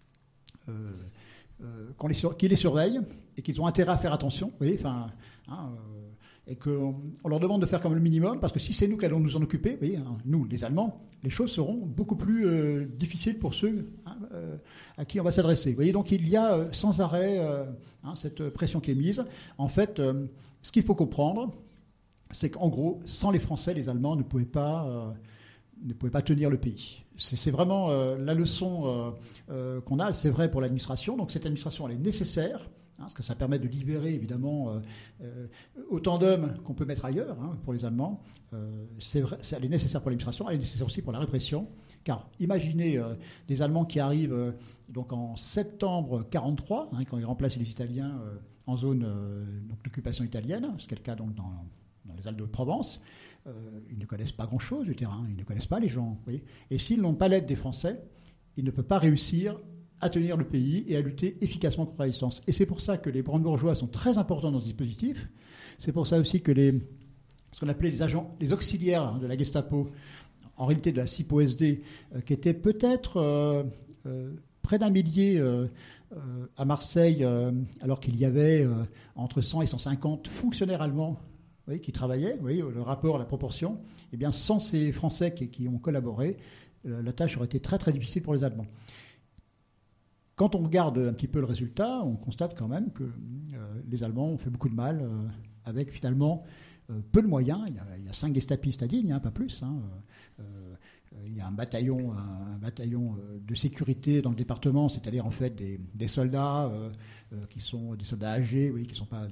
qu'ils les surveillent et qu'ils ont intérêt à faire attention. Vous voyez, et qu'on leur demande de faire comme le minimum, parce que si c'est nous qui allons nous en occuper, vous voyez, nous, les Allemands, les choses seront beaucoup plus difficiles pour ceux à qui on va s'adresser. Vous voyez, donc il y a sans arrêt cette pression qui est mise. En fait, ce qu'il faut comprendre, c'est qu'en gros, sans les Français, les Allemands ne pouvaient pas tenir le pays. C'est vraiment la leçon qu'on a, c'est vrai pour l'administration. Donc cette administration, elle est nécessaire, parce que ça permet de libérer évidemment autant d'hommes qu'on peut mettre ailleurs pour les Allemands. C'est vrai, elle est nécessaire pour l'administration, elle est nécessaire aussi pour la répression. Car imaginez des Allemands qui arrivent donc en septembre 1943, quand ils remplacent les Italiens en zone d'occupation italienne, ce qui est le cas donc dans les Alpes de Provence. Ils ne connaissent pas grand-chose du terrain, ils ne connaissent pas les gens. Vous voyez. Et s'ils n'ont pas l'aide des Français, ils ne peuvent pas réussir à tenir le pays et à lutter efficacement contre la résistance. Et c'est pour ça que les brandebourgeois sont très importants dans ce dispositif. C'est pour ça aussi que ce qu'on appelait les auxiliaires de la Gestapo, en réalité de la CIPO-SD, qui étaient peut-être près d'un millier à Marseille, alors qu'il y avait entre 100 et 150 fonctionnaires allemands qui travaillaient, vous voyez, le rapport, la proportion, eh bien, sans ces Français qui ont collaboré, la tâche aurait été très très difficile pour les Allemands. Quand on regarde un petit peu le résultat, on constate quand même que les Allemands ont fait beaucoup de mal avec finalement peu de moyens. Il y a 5 gestapistes à Digne, pas plus. Il y a un bataillon de sécurité dans le département, c'est-à-dire en fait des soldats qui sont des soldats âgés, qui ne sont pas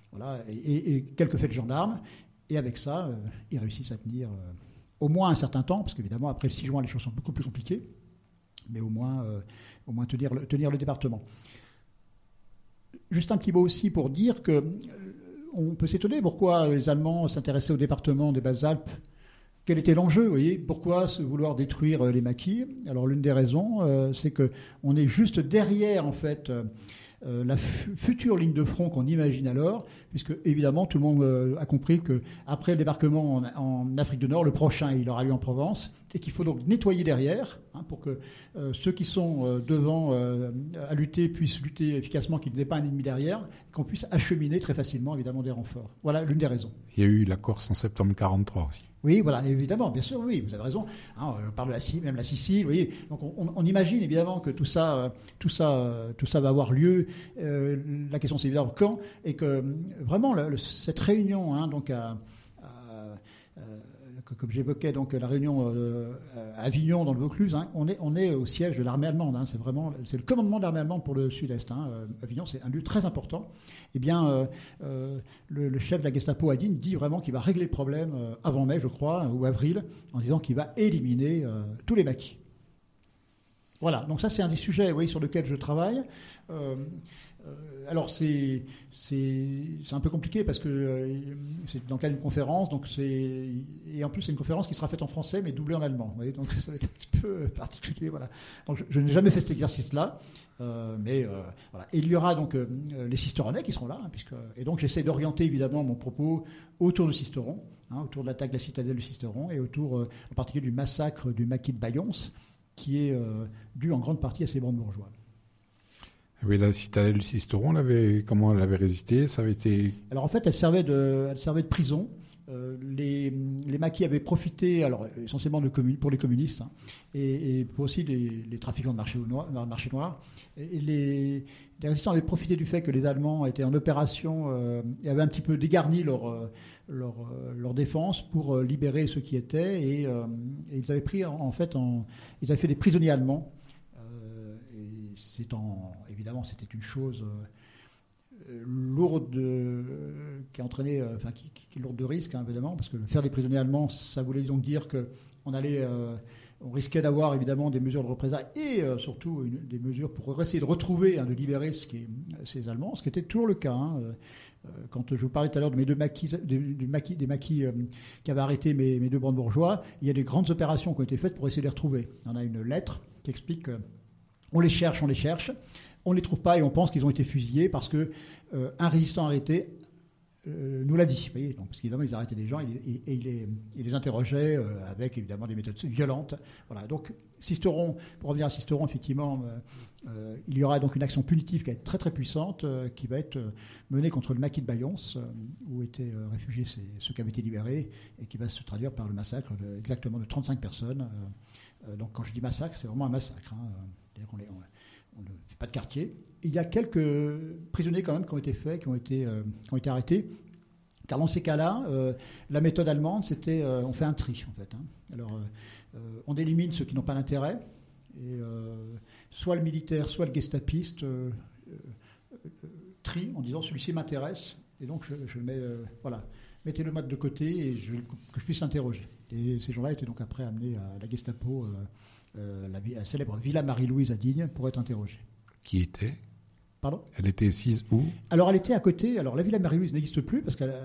Voilà, et quelques faits de gendarmes. Et avec ça, ils réussissent à tenir au moins un certain temps, parce qu'évidemment, après le 6 juin, les choses sont beaucoup plus compliquées, mais au moins tenir le département. Juste un petit mot aussi pour dire qu'on peut s'étonner pourquoi les Allemands s'intéressaient au département des Basses-Alpes. Quel était l'enjeu, vous voyez? Pourquoi vouloir détruire les maquis? Alors l'une des raisons, c'est qu'on est juste derrière, en fait, la future ligne de front qu'on imagine alors, puisque évidemment tout le monde a compris qu'après le débarquement en Afrique du Nord, le prochain il aura lieu en Provence, et qu'il faut donc nettoyer derrière, pour que ceux qui sont devant à lutter puissent lutter efficacement, qu'ils n'aient pas un ennemi derrière, et qu'on puisse acheminer très facilement évidemment des renforts. Voilà l'une des raisons. Il y a eu la Corse en septembre 1943 aussi. Oui, voilà, évidemment, bien sûr, oui, vous avez raison. On parle de même la Sicile, vous voyez. Donc on imagine évidemment que tout ça va avoir lieu. La question c'est évidemment quand, et que vraiment cette réunion, donc comme j'évoquais, donc la réunion à Avignon dans le Vaucluse, on est au siège de l'armée allemande. C'est le commandement de l'armée allemande pour le Sud-Est. Avignon, c'est un lieu très important. Eh bien, le chef de la Gestapo à Digne dit vraiment qu'il va régler le problème avant mai, je crois, ou avril, en disant qu'il va éliminer tous les maquis. Voilà. Donc ça, c'est un des sujets, sur lequel je travaille. Alors c'est un peu compliqué parce que c'est dans le cadre d'une conférence, et en plus c'est une conférence qui sera faite en français mais doublée en allemand. Vous voyez, donc ça va être un petit peu particulier, voilà. Donc je n'ai jamais fait cet exercice-là, mais voilà. Et il y aura donc les Sisteronais qui seront là, et donc j'essaie d'orienter évidemment mon propos autour de Sisteron, autour de l'attaque de la citadelle de Sisteron et autour en particulier du massacre du maquis de Bayonce, qui est dû en grande partie à ces brandebourgeois. Oui, la citadelle de Sisteron, comment elle avait résisté? Ça avait été... Alors en fait, elle servait de prison. Les maquis avaient profité, alors essentiellement pour les communistes, et pour aussi les trafiquants de marché noir. Et les résistants avaient profité du fait que les Allemands étaient en opération et avaient un petit peu dégarni leur défense pour libérer ceux qui étaient, et ils avaient pris ils avaient fait des prisonniers allemands. Évidemment, c'était une chose lourde, qui a entraîné, qui est lourde de risque, évidemment, parce que faire des prisonniers allemands, ça voulait donc dire on risquait d'avoir évidemment des mesures de représailles et surtout des mesures pour essayer de retrouver, de libérer ces Allemands, ce qui était toujours le cas. Quand je vous parlais tout à l'heure de mes deux maquis, des maquis qui avaient arrêté mes deux brandebourgeois, il y a des grandes opérations qui ont été faites pour essayer de les retrouver. On a une lettre qui explique on les cherche, on ne les trouve pas et on pense qu'ils ont été fusillés parce qu'un résistant arrêté nous l'a dit. Vous voyez, donc, parce qu'évidemment, ils arrêtaient des gens et ils les interrogeaient avec évidemment des méthodes violentes. Voilà. Donc, Sisteron, pour revenir à Sisteron, effectivement, il y aura donc une action punitive qui va être très très puissante, qui va être menée contre le maquis de Bayonce, où étaient réfugiés ceux qui avaient été libérés, et qui va se traduire par le massacre exactement de 35 personnes. Donc, quand je dis massacre, c'est vraiment un massacre. C'est-à-dire qu'on ne fait pas de quartier. Il y a quelques prisonniers quand même qui ont été faits, qui ont été arrêtés. Car dans ces cas-là, la méthode allemande, c'était on fait un tri en fait. Alors on élimine ceux qui n'ont pas d'intérêt, et soit le militaire, soit le gestapiste tri en disant celui-ci m'intéresse, et donc je mets mettez-le moi de côté et que je puisse l'interroger. Et ces gens-là étaient donc après amenés à la Gestapo, la célèbre Villa Marie-Louise à Digne, pour être interrogés. Qui était? Pardon? Elle était assise où? Alors elle était à côté. Alors la Villa Marie-Louise n'existe plus parce qu'elle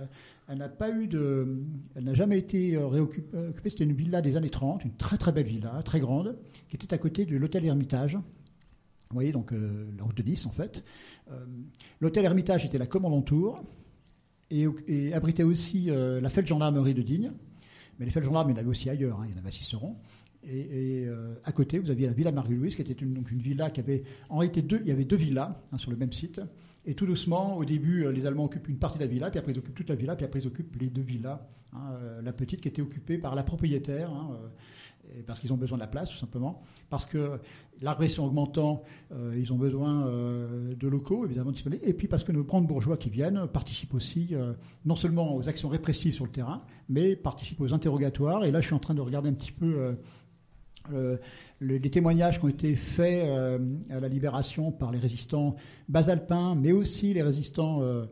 n'a jamais été réoccupée. C'était une villa des années 30, une très très belle villa, très grande, qui était à côté de l'hôtel Hermitage. Vous voyez, donc la route de Nice en fait. L'hôtel Hermitage était la commandanture et abritait aussi la fête gendarmerie de Digne. Mais les fêtes gendarmes, il y en avait aussi ailleurs, il y en avait à Sisteron. Et à côté, vous aviez la Villa Marie-Louise, qui était une villa qui avait... En réalité, il y avait deux villas sur le même site. Et tout doucement, au début, les Allemands occupent une partie de la villa, puis après ils occupent toute la villa, puis après ils occupent les deux villas. La petite qui était occupée par la propriétaire, parce qu'ils ont besoin de la place, tout simplement. Parce que l'agression augmentant, ils ont besoin de locaux, évidemment, disponibles. Et puis parce que nos brandebourgeois qui viennent participent aussi, non seulement aux actions répressives sur le terrain, mais participent aux interrogatoires. Et là, je suis en train de regarder un petit peu... les témoignages qui ont été faits à la libération par les résistants basalpins, mais aussi les résistants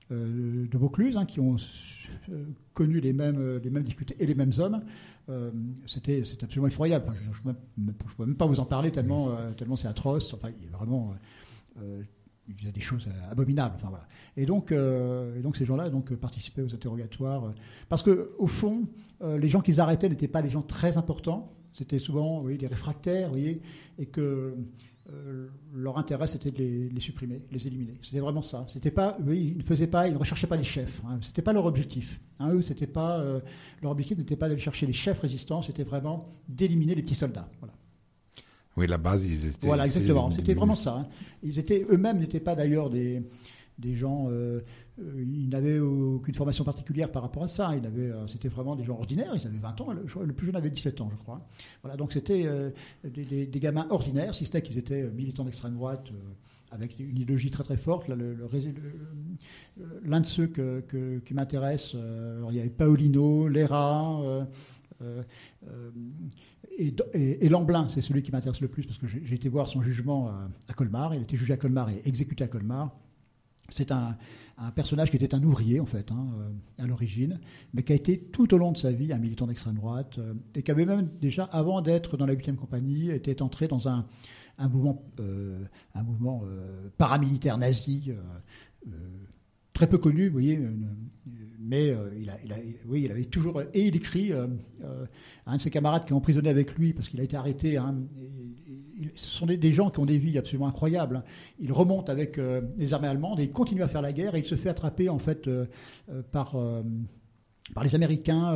de Vaucluse, qui ont connu les mêmes difficultés et les mêmes hommes. C'est absolument effroyable. Enfin, je ne peux même pas vous en parler tellement c'est atroce. Enfin, il y a vraiment... il y a des choses abominables. Enfin, voilà. Et donc ces gens-là participaient aux interrogatoires. Parce qu'au fond, les gens qu'ils arrêtaient n'étaient pas des gens très importants. C'était souvent des réfractaires, et que leur intérêt, c'était de les supprimer, de les éliminer. C'était vraiment ça. C'était pas, ils ne recherchaient pas des chefs. C'était pas leur objectif. Eux, c'était pas, leur objectif n'était pas d'aller chercher les chefs résistants, c'était vraiment d'éliminer les petits soldats. Voilà. Oui, la base, ils étaient... Voilà, exactement. C'était vraiment ça. Eux-mêmes n'étaient pas d'ailleurs des gens... ils n'avaient aucune formation particulière par rapport à ça. C'était vraiment des gens ordinaires. Ils avaient 20 ans. Le plus jeune avait 17 ans, je crois. Voilà, donc c'était des gamins ordinaires, si ce n'est qu'ils étaient militants d'extrême droite, avec une idéologie très très forte. Là, l'un de ceux qui m'intéresse, il y avait Paolino, Lera... et Lamblin, c'est celui qui m'intéresse le plus parce que j'ai été voir son jugement à Colmar. Il a été jugé à Colmar et exécuté à Colmar. C'est un personnage qui était un ouvrier en fait à l'origine, mais qui a été tout au long de sa vie un militant d'extrême droite et qui avait même déjà, avant d'être dans la 8e compagnie, était entré dans un mouvement paramilitaire nazi. Très peu connu, vous voyez, mais il avait toujours... Et il écrit à un de ses camarades qui est emprisonné avec lui parce qu'il a été arrêté. Ce sont des gens qui ont des vies absolument incroyables. Il remonte avec les armées allemandes et il continue à faire la guerre et il se fait attraper en fait par les Américains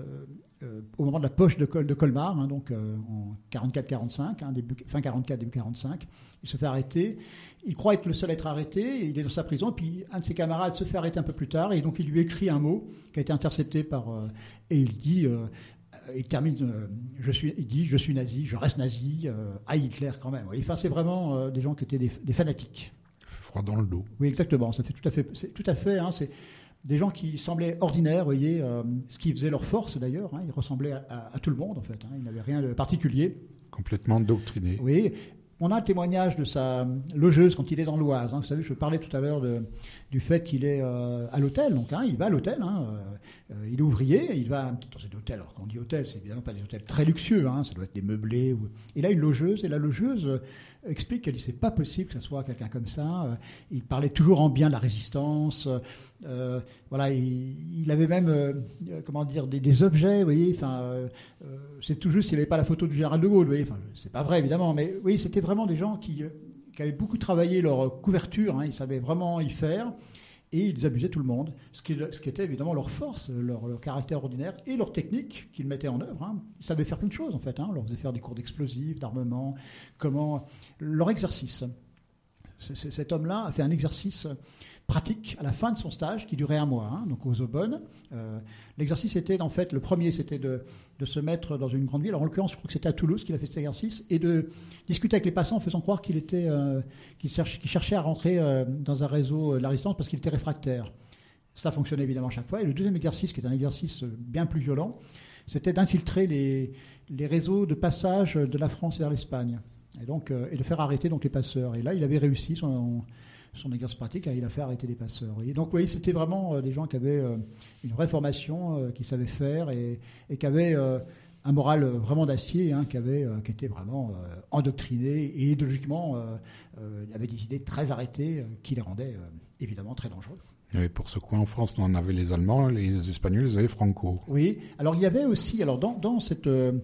au moment de la poche de Colmar, donc en 44-45, fin 44, début 45. Il se fait arrêter. Il croit être le seul à être arrêté. Il est dans sa prison. Puis un de ses camarades se fait arrêter un peu plus tard. Et donc il lui écrit un mot qui a été intercepté et il dit... il termine, il dit « Je suis nazi, je reste nazi, à Hitler quand même ». Enfin, c'est vraiment des gens qui étaient des fanatiques. Froid dans le dos. Oui, exactement. Ça fait tout à fait... C'est tout à fait... c'est des gens qui semblaient ordinaires, vous voyez, ce qui faisait leur force d'ailleurs. Ils ressemblaient à tout le monde, en fait. Ils n'avaient rien de particulier. Complètement doctrinés. Oui. On a un témoignage de sa logeuse quand il est dans l'Oise. Vous savez, je parlais tout à l'heure du fait qu'il est à l'hôtel. Donc, il va à l'hôtel. Il est ouvrier. Il va dans cet hôtel. Alors, quand on dit hôtel, c'est évidemment pas des hôtels très luxueux. Ça doit être des meublés. Il a une logeuse. Et la logeuse explique qu'elle dit c'est pas possible que ce soit quelqu'un comme ça. Il parlait toujours en bien de la résistance. Voilà. Il avait même, des objets. Vous voyez. C'est tout juste s'il n'avait pas la photo du général de Gaulle. Vous voyez. C'est pas vrai évidemment. Mais oui, c'était vraiment des gens qui avaient beaucoup travaillé leur couverture, ils savaient vraiment y faire, et ils abusaient tout le monde, ce qui était évidemment leur force, leur caractère ordinaire, et leur technique qu'ils mettaient en œuvre. Ils savaient faire plein de choses, en fait. On leur faisait faire des cours d'explosifs, d'armement, leur exercice. Cet homme-là a fait un exercice pratique à la fin de son stage qui durait 1 mois, donc aux Aubonnes. L'exercice était, en fait, le premier, c'était de se mettre dans une grande ville. Alors, en l'occurrence, je crois que c'était à Toulouse qu'il a fait cet exercice, et de discuter avec les passants en faisant croire qu'il cherchait à rentrer dans un réseau de la résistance parce qu'il était réfractaire. Ça fonctionnait évidemment chaque fois. Et le deuxième exercice, qui est un exercice bien plus violent, c'était d'infiltrer les réseaux de passage de la France vers l'Espagne. Et de faire arrêter donc les passeurs. Et là, il avait réussi son exercice pratique, il a fait arrêter des passeurs. Et donc, oui, c'était vraiment des gens qui avaient une vraie formation, qui savaient faire et qui avaient un moral vraiment d'acier, qui était vraiment endoctriné et idéologiquement avait des idées très arrêtées qui les rendaient évidemment très dangereux. Et pour ce coin en France, on avait les Allemands, les Espagnols, ils avaient Franco. Oui, alors il y avait aussi, dans cette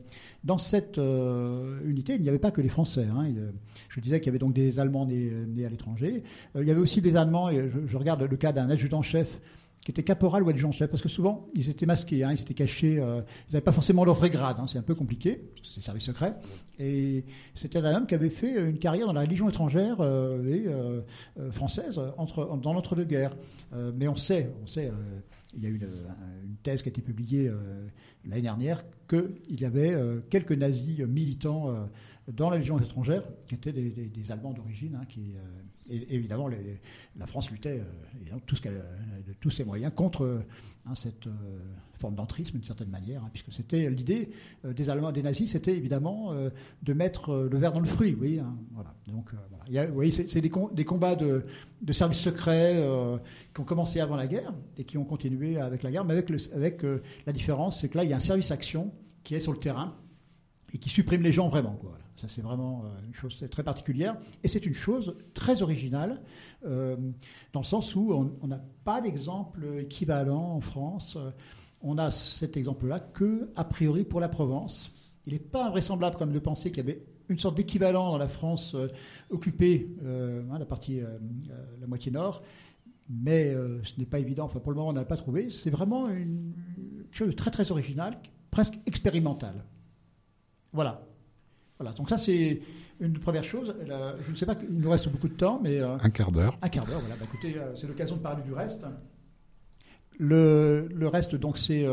unité, il n'y avait pas que les Français. Je disais qu'il y avait donc des Allemands nés à l'étranger. Il y avait aussi des Allemands, et je regarde le cas d'un adjudant-chef qui était caporal ou adjudant-chef, parce que souvent, ils étaient masqués, ils étaient cachés, ils n'avaient pas forcément leur vrai grade, c'est un peu compliqué, c'est le service secret. Et c'était un homme qui avait fait une carrière dans la Légion étrangère française dans l'entre-deux-guerres. Mais on sait, il y a eu une thèse qui a été publiée l'année dernière, qu'il y avait quelques nazis militants dans la Légion étrangère, qui étaient des Allemands d'origine, Et évidemment, la France luttait de tous ses moyens contre cette forme d'entrisme d'une certaine manière, puisque c'était l'idée des Allemands, des nazis, c'était évidemment de mettre le ver dans le fruit. Oui, voilà. Donc, voilà. Vous voyez, c'est des combats de services secrets qui ont commencé avant la guerre et qui ont continué avec la guerre, mais avec la différence, c'est que là, il y a un service-action qui est sur le terrain et qui supprime les gens vraiment, quoi. Ça, c'est vraiment une chose très particulière. Et c'est une chose très originale, dans le sens où on n'a pas d'exemple équivalent en France. On a cet exemple-là que, a priori, pour la Provence. Il n'est pas invraisemblable comme de penser qu'il y avait une sorte d'équivalent dans la France occupée, la moitié nord. Mais ce n'est pas évident. Enfin, pour le moment, on n'a pas trouvé. C'est vraiment une chose de très, très originale, presque expérimentale. Voilà. Donc ça, c'est une première chose. Je ne sais pas, il nous reste beaucoup de temps, mais... un quart d'heure. Un quart d'heure, voilà. Écoutez, c'est l'occasion de parler du reste. Le reste, donc, c'est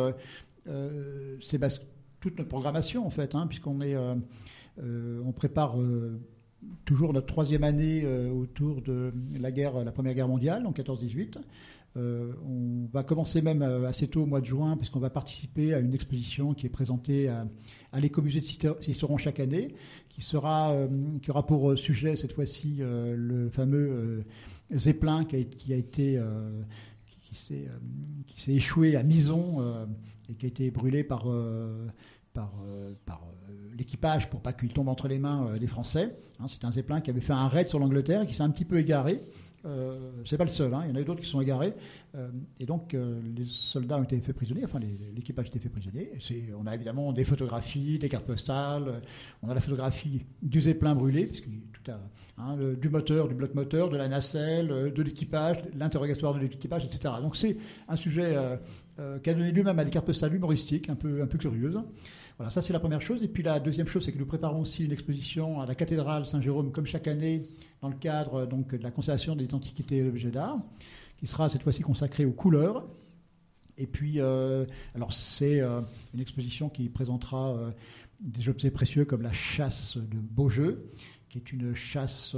toute notre programmation, en fait, puisqu'on on prépare toujours notre 3e année autour de la Première Guerre mondiale, en 14-18. On va commencer même assez tôt au mois de juin, puisqu'on va participer à une exposition qui est présentée à l'Écomusée de Sisteron chaque année, qui aura pour sujet cette fois-ci le fameux Zeppelin qui s'est échoué à Mison et qui a été brûlé par l'équipage pour pas qu'il tombe entre les mains des Français. C'est un Zeppelin qui avait fait un raid sur l'Angleterre et qui s'est un petit peu égaré. C'est pas le seul, il y en a eu d'autres qui sont égarés. Et donc, les soldats ont été faits prisonniers, l'équipage a été fait prisonnier. On a évidemment des photographies, des cartes postales. On a la photographie du Zeppelin brûlé, puisque tout du moteur, du bloc moteur, de la nacelle, de l'équipage, l'interrogatoire de l'équipage, etc. Donc, c'est un sujet qui a donné lui-même à des cartes postales humoristiques, un peu curieuses. Voilà, ça c'est la première chose. Et puis la deuxième chose, c'est que nous préparons aussi une exposition à la cathédrale Saint-Jérôme, comme chaque année, dans le cadre donc, de la conservation des antiquités et objets d'art, qui sera cette fois-ci consacrée aux couleurs. Et puis, alors c'est une exposition qui présentera des objets précieux comme la chasse de Beaujeu, qui est une chasse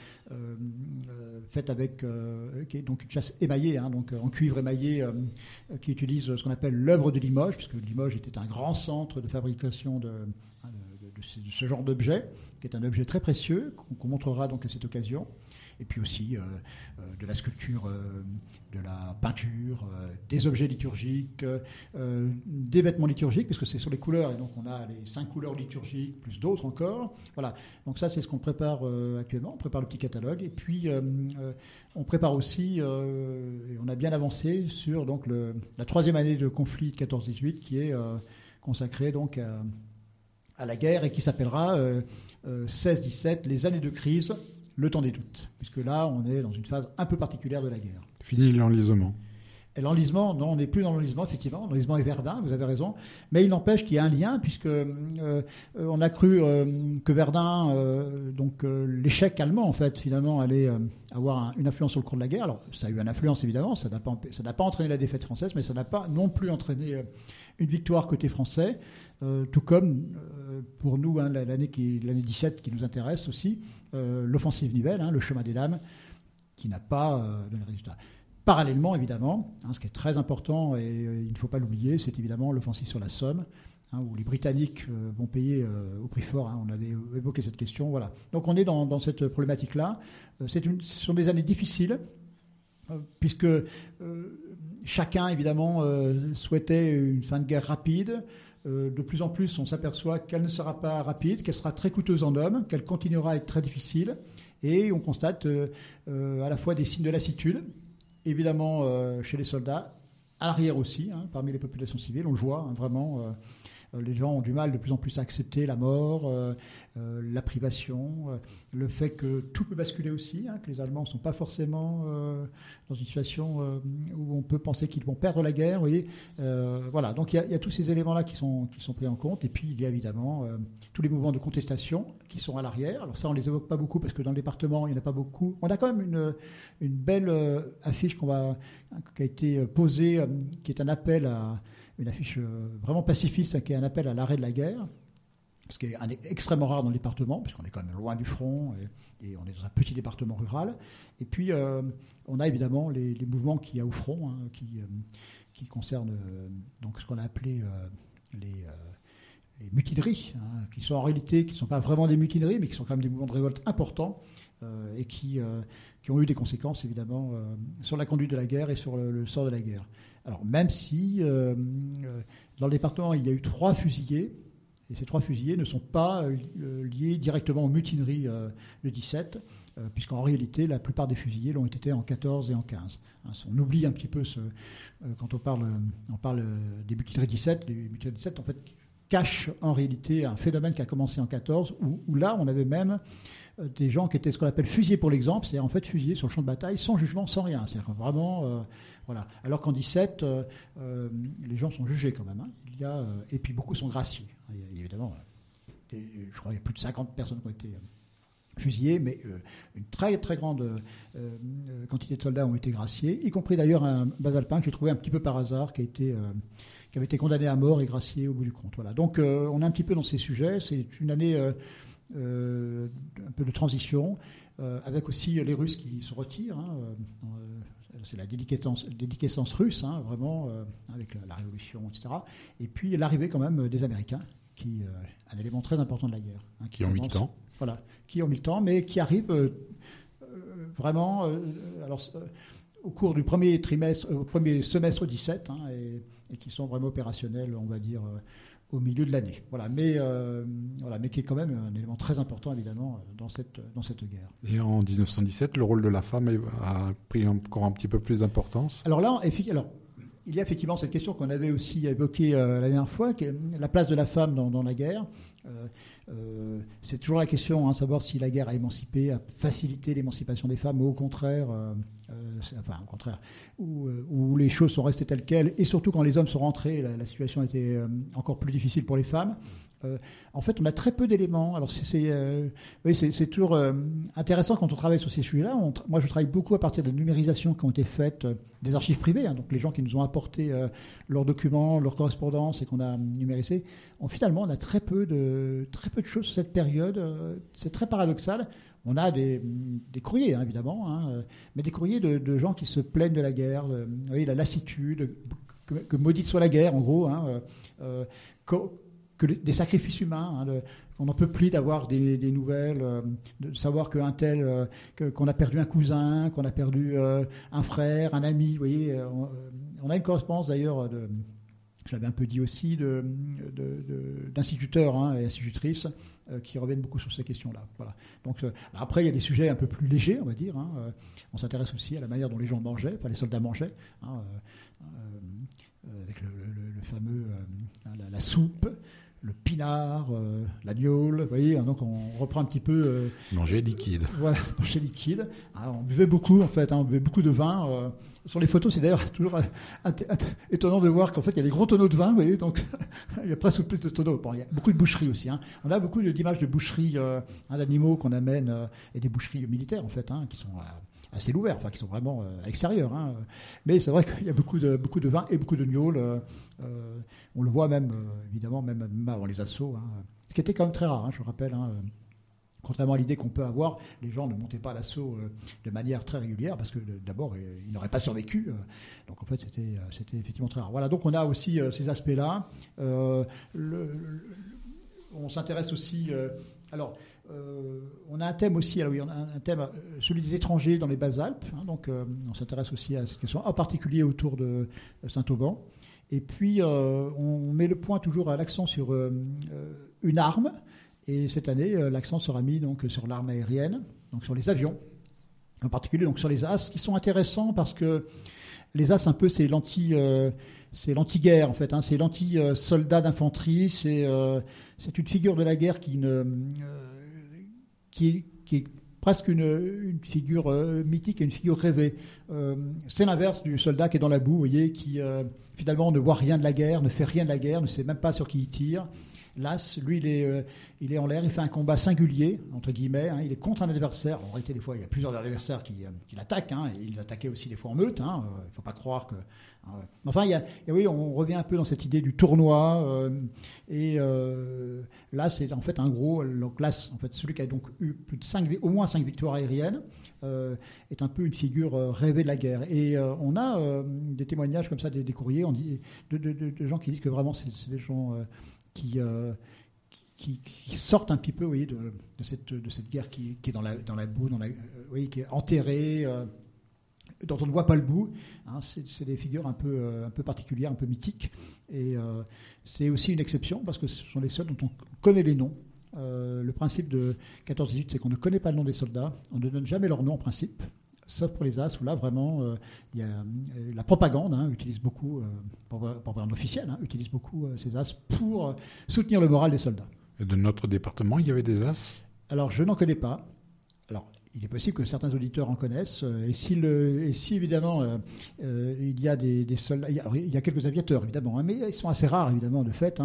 faite avec, qui est donc une chasse émaillée, donc en cuivre émaillé, qui utilise ce qu'on appelle l'œuvre de Limoges, puisque Limoges était un grand centre de fabrication de ce genre d'objet, qui est un objet très précieux, qu'on montrera donc à cette occasion. Et puis aussi de la sculpture, de la peinture, des objets liturgiques, des vêtements liturgiques, puisque c'est sur les couleurs, et donc on a les 5 couleurs liturgiques, plus d'autres encore. Voilà, donc ça c'est ce qu'on prépare actuellement, on prépare le petit catalogue, et puis on prépare aussi, et on a bien avancé sur donc, la 3e année de conflit de 14-18, qui est consacrée donc à la guerre, et qui s'appellera 16-17, les années de crise, le temps des doutes, puisque là, on est dans une phase un peu particulière de la guerre. Fini l'enlisement. Et l'enlisement, non, on n'est plus dans l'enlisement, effectivement. L'enlisement est Verdun, vous avez raison. Mais il n'empêche qu'il y a un lien, puisque on a cru que Verdun, l'échec allemand, en fait, finalement, allait avoir une influence sur le cours de la guerre. Alors, ça a eu une influence, évidemment. Ça n'a pas entraîné la défaite française, mais ça n'a pas non plus entraîné une victoire côté français. Tout comme, pour nous, l'année 17 qui nous intéresse aussi, l'offensive Nivelle, le chemin des dames, qui n'a pas donné résultat. Parallèlement, évidemment, ce qui est très important, et il ne faut pas l'oublier, c'est évidemment l'offensive sur la Somme, où les Britanniques vont payer au prix fort. On avait évoqué cette question. Voilà. Donc on est dans cette problématique-là. Ce sont des années difficiles, puisque chacun, évidemment, souhaitait une fin de guerre rapide. De plus en plus, on s'aperçoit qu'elle ne sera pas rapide, qu'elle sera très coûteuse en hommes, qu'elle continuera à être très difficile. Et on constate à la fois des signes de lassitude, évidemment chez les soldats, à l'arrière aussi, parmi les populations civiles, on le voit, vraiment. Les gens ont du mal de plus en plus à accepter la mort, la privation, le fait que tout peut basculer aussi, que les Allemands ne sont pas forcément dans une situation où on peut penser qu'ils vont perdre la guerre. Vous voyez, voilà. Donc il y a tous ces éléments-là qui sont pris en compte. Et puis il y a évidemment tous les mouvements de contestation qui sont à l'arrière. Alors ça, on ne les évoque pas beaucoup parce que dans le département, il n'y en a pas beaucoup. On a quand même une belle affiche qui a été posée, qui est un appel à... une affiche vraiment pacifiste qui est un appel à l'arrêt de la guerre. ce qui est extrêmement rare dans le département, puisqu'on est quand même loin du front et on est dans un petit département rural. Et puis, on a évidemment les mouvements qu'il y a au front, hein, qui concernent donc ce qu'on a appelé les mutineries, hein, qui sont en réalité, qui ne sont pas vraiment des mutineries, mais qui sont quand même des mouvements de révolte importants et qui ont eu des conséquences, évidemment, sur la conduite de la guerre et sur le sort de la guerre. Alors, même si, dans le département, il y a eu 3 fusillés, et ces 3 fusillés ne sont pas liés directement aux mutineries de 17, puisqu'en réalité, la plupart des fusillés l'ont été en 14 et en 15. Hein, on oublie un petit peu, quand on parle des mutineries 17, les mutineries 17, en fait, cachent en réalité un phénomène qui a commencé en 14, où là, on avait même des gens qui étaient ce qu'on appelle fusillés pour l'exemple, c'est-à-dire en fait fusillés sur le champ de bataille sans jugement, sans rien. C'est-à-dire vraiment, voilà. Alors qu'en 17, les gens sont jugés quand même. Hein. Et puis beaucoup sont graciés. Il y a évidemment, je crois qu'il y a plus de 50 personnes qui ont été fusillés, mais une très très grande quantité de soldats ont été graciés, y compris d'ailleurs un basalpin que j'ai trouvé un petit peu par hasard, qui avait été condamné à mort et gracié au bout du compte. Voilà. Donc on est un petit peu dans ces sujets. C'est une année un peu de transition, avec aussi les Russes qui se retirent. Hein, c'est la déliquescence russe, hein, vraiment, avec la révolution, etc. Et puis l'arrivée quand même des Américains, qui un élément très important de la guerre. Hein, qui ont mis le temps. Voilà, qui ont mis le temps, mais qui arrivent vraiment au cours du premier semestre 17, hein, et qui sont vraiment opérationnels, on va dire, au milieu de l'année. Voilà, mais qui est quand même un élément très important, évidemment, dans cette guerre. Et en 1917, le rôle de la femme a pris encore un petit peu plus d'importance. Alors là, il y a effectivement cette question qu'on avait aussi évoquée la dernière fois, qui est la place de la femme dans la guerre. C'est toujours la question, hein, savoir si la guerre a émancipé, a facilité l'émancipation des femmes, ou au contraire, où les choses sont restées telles quelles, et surtout quand les hommes sont rentrés, la situation était encore plus difficile pour les femmes. En fait, on a très peu d'éléments. Alors, c'est toujours intéressant quand on travaille sur ces sujets-là. Moi, je travaille beaucoup à partir de numérisation qui ont été faites des archives privées, hein, donc les gens qui nous ont apporté leurs documents, leurs correspondances et qu'on a numérisé. Finalement, on a très peu de choses sur cette période. C'est très paradoxal. On a des courriers, hein, évidemment, hein, mais des courriers de gens qui se plaignent de la guerre, la lassitude, que maudite soit la guerre, en gros, hein, des sacrifices humains, hein, on n'en peut plus d'avoir des nouvelles, de savoir qu'un tel, qu'on a perdu un cousin, qu'on a perdu un frère, un ami. Vous voyez, on a une correspondance d'ailleurs, je l'avais un peu dit aussi, d'instituteurs, hein, et institutrices qui reviennent beaucoup sur ces questions-là. Voilà. Donc, après, il y a des sujets un peu plus légers, on va dire. Hein. On s'intéresse aussi à la manière dont les gens mangeaient, enfin les soldats mangeaient, hein, avec le fameux la soupe, le pinard, la gnôle, vous voyez, hein, donc on reprend un petit peu... manger liquide. Voilà, manger liquide. Ah, on buvait beaucoup, en fait, hein, on buvait beaucoup de vin. Sur les photos, c'est d'ailleurs toujours étonnant de voir qu'en fait, il y a des gros tonneaux de vin, vous voyez, donc il y a presque plus de tonneaux. Bon, il y a beaucoup de boucheries aussi. Hein. On a beaucoup d'images de boucheries d'animaux qu'on amène, et des boucheries militaires, en fait, hein, qui sont... assez ouverts, enfin qui sont vraiment à l'extérieur. Hein. Mais c'est vrai qu'il y a beaucoup de vin et beaucoup de gnôle. On le voit même, évidemment, même avant les assauts, hein, ce qui était quand même très rare, hein, je me rappelle. Hein, contrairement à l'idée qu'on peut avoir, les gens ne montaient pas à l'assaut de manière très régulière parce que d'abord, ils n'auraient pas survécu. Donc en fait, c'était effectivement très rare. Voilà, donc on a aussi ces aspects-là. On s'intéresse aussi... on a un thème aussi, alors oui, on a un thème, celui des étrangers dans les Basses-Alpes, hein, donc on s'intéresse aussi à cette question, en particulier autour de Saint-Auban. Et puis on met le point toujours à l'accent sur une arme, et cette année l'accent sera mis donc sur l'arme aérienne, donc sur les avions, en particulier donc sur les As, qui sont intéressants parce que les As un peu c'est l'anti-guerre en fait, hein, c'est l'anti-soldat d'infanterie, c'est une figure de la guerre qui est presque une figure mythique et une figure rêvée. C'est l'inverse du soldat qui est dans la boue, vous voyez, qui finalement ne voit rien de la guerre, ne fait rien de la guerre, ne sait même pas sur qui il tire, L'As, lui, il est en l'air, il fait un combat singulier, entre guillemets, il est contre un adversaire. En réalité, des fois, il y a plusieurs adversaires qui l'attaquent, et ils attaquaient aussi des fois en meute, il ne faut pas croire que... Enfin, oui, on revient un peu dans cette idée du tournoi, là, c'est en fait un gros... Donc, l'As, en fait, celui qui a donc eu au moins 5 victoires aériennes, est un peu une figure rêvée de la guerre. Et on a des témoignages comme ça, des courriers, de gens qui disent que vraiment, c'est des gens... qui sortent un petit peu, vous voyez, de cette guerre qui est dans la boue, vous voyez, qui est enterrée, dont on ne voit pas le bout. C'est des figures un peu particulières, un peu mythiques. Et c'est aussi une exception parce que ce sont les seuls dont on connaît les noms. Le principe de 14-18, c'est qu'on ne connaît pas le nom des soldats. On ne donne jamais leur nom en principe. Sauf pour les As, où là, vraiment, il y a la propagande, utilise beaucoup, propagande officielle, utilise beaucoup ces As pour soutenir le moral des soldats. Et de notre département, il y avait des As ? Alors, je n'en connais pas. Alors, il est possible que certains auditeurs en connaissent. Et si évidemment, il y a des soldats... il y a quelques aviateurs, évidemment, mais ils sont assez rares, évidemment, de fait.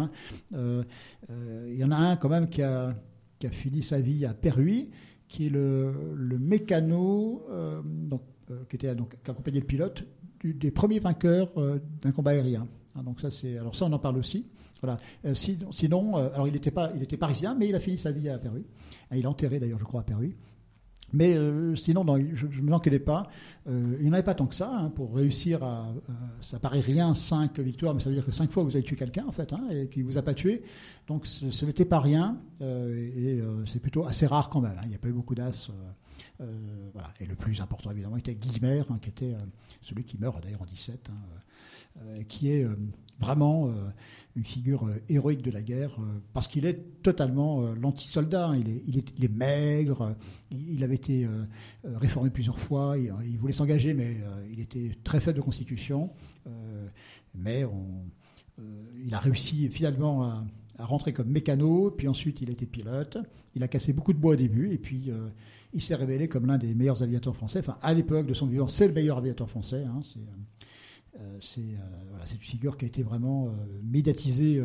Il y en a un, quand même, qui a fini sa vie à Perhuis, qui est le mécano qui accompagnait le pilote des premiers vainqueurs d'un combat aérien. Donc ça, on en parle aussi. Voilà. Sinon, alors il était parisien, mais il a fini sa vie à Perhuis. Il est enterré d'ailleurs, je crois, à Perhuis. Mais sinon, je ne m'en connais pas. Il n'y en avait pas tant que ça pour réussir ça paraît rien, 5 victoires, mais ça veut dire que 5 fois vous avez tué quelqu'un en fait, et qui vous a pas tué. Donc ce n'était pas rien, et c'est plutôt assez rare quand même. Il n'y a pas eu beaucoup d'as. Voilà. Et le plus important évidemment était Guismer, qui était celui qui meurt d'ailleurs en 17, qui est vraiment une figure héroïque de la guerre, parce qu'il est totalement l'anti-soldat. Il est maigre, il avait été réformé plusieurs fois, il voulait s'engager, mais il était très faible de constitution. Mais il a réussi finalement à rentrer comme mécano, puis ensuite il a été pilote. Il a cassé beaucoup de bois au début, et puis il s'est révélé comme l'un des meilleurs aviateurs français. Enfin, à l'époque de son vivant, c'est le meilleur aviateur français. C'est une figure qui a été vraiment médiatisée,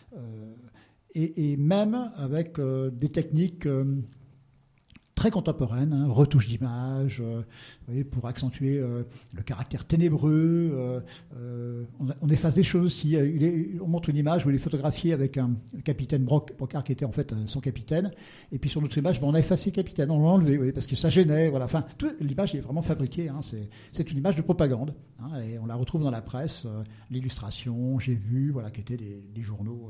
et même avec des techniques très contemporaines, retouche d'image, pour accentuer le caractère ténébreux. On efface des choses aussi. On montre une image où il est photographié avec le capitaine Brocard, qui était en fait son capitaine. Et puis sur notre image, on a effacé le capitaine, on l'a enlevé, parce que ça gênait. Voilà. Enfin, l'image est vraiment fabriquée. C'est une image de propagande. Et on la retrouve dans la presse, l'illustration, j'ai vu, qui étaient des journaux.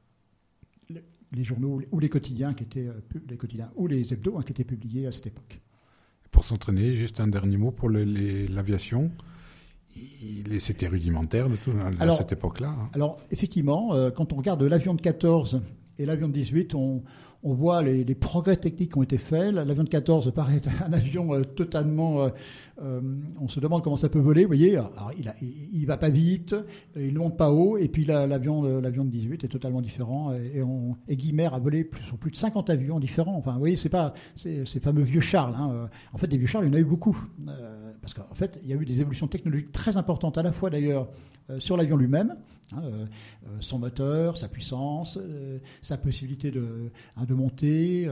Les journaux ou les quotidiens ou les hebdos qui étaient publiés à cette époque. Pour s'entraîner, juste un dernier mot pour l'aviation. C'était rudimentaire à cette époque-là. Alors effectivement, quand on regarde l'avion de 14 et l'avion de 18, on voit les progrès techniques qui ont été faits. L'avion de 14 paraît un avion totalement... on se demande comment ça peut voler, vous voyez. Alors, il va pas vite, il ne monte pas haut, et puis l'avion de 18 est totalement différent. Et Guismer a volé sur plus de 50 avions différents. Enfin, vous voyez, c'est pas ces fameux vieux Charles. En fait, des vieux Charles, il y en a eu beaucoup. Parce qu'en fait, il y a eu des évolutions technologiques très importantes, à la fois d'ailleurs sur l'avion lui-même, son moteur, sa puissance, sa possibilité de monter,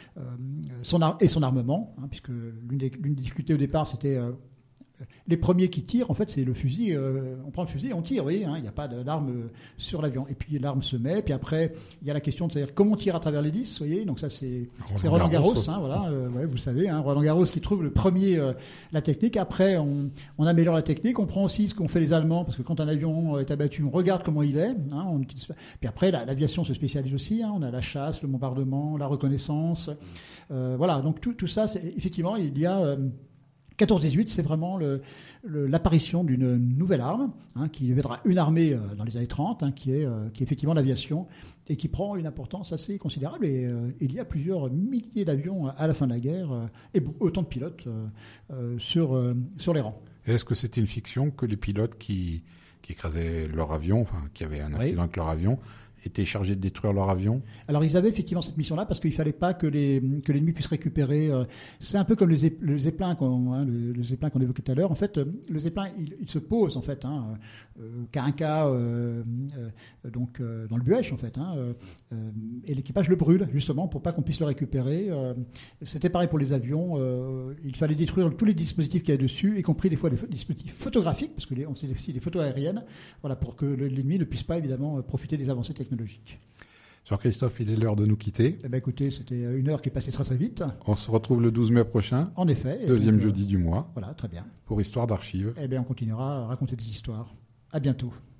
et son armement, puisque l'une des difficultés au départ, c'était les premiers qui tirent, en fait, c'est le fusil. On prend le fusil et on tire, vous voyez, il n'y a pas d'arme sur l'avion. Et puis l'arme se met, puis après, il y a la question de savoir comment on tire à travers l'hélice, vous voyez. Donc ça, c'est Roland Garros, vous le savez, Roland Garros qui trouve le premier la technique. Après, on améliore la technique. On prend aussi ce qu'ont fait les Allemands, parce que quand un avion est abattu, on regarde comment il est. Puis après, l'aviation se spécialise aussi. On a la chasse, le bombardement, la reconnaissance. Donc tout ça, effectivement, il y a... 14-18, c'est vraiment l'apparition d'une nouvelle arme, qui deviendra une armée dans les années 30, qui est effectivement l'aviation, et qui prend une importance assez considérable. Et il y a plusieurs milliers d'avions à la fin de la guerre, et autant de pilotes sur les rangs. Est-ce que c'était une fiction que les pilotes qui écrasaient leur avion, qui avaient un accident avec leur avion, étaient chargés de détruire leur avion? Alors ils avaient effectivement cette mission-là parce qu'il ne fallait pas que l'ennemi puisse récupérer. C'est un peu comme le Zeppelin le Zeppelin qu'on évoquait tout à l'heure. En fait, le Zeppelin, il se pose en fait, Carinca, donc dans le Buech en fait, et l'équipage le brûle justement pour pas qu'on puisse le récupérer. C'était pareil pour les avions. Il fallait détruire tous les dispositifs qu'il y a dessus, y compris des fois des dispositifs photographiques, parce que on sait aussi des photos aériennes, voilà, pour que l'ennemi ne puisse pas évidemment profiter des avancées technologiques. Jean-Christophe, il est l'heure de nous quitter. Eh bien, écoutez, c'était une heure qui est passée très très vite. On se retrouve le 12 mai prochain. En effet. Deuxième jeudi du mois. Voilà, très bien. Pour Histoire d'Archives. Eh bien, on continuera à raconter des histoires. À bientôt.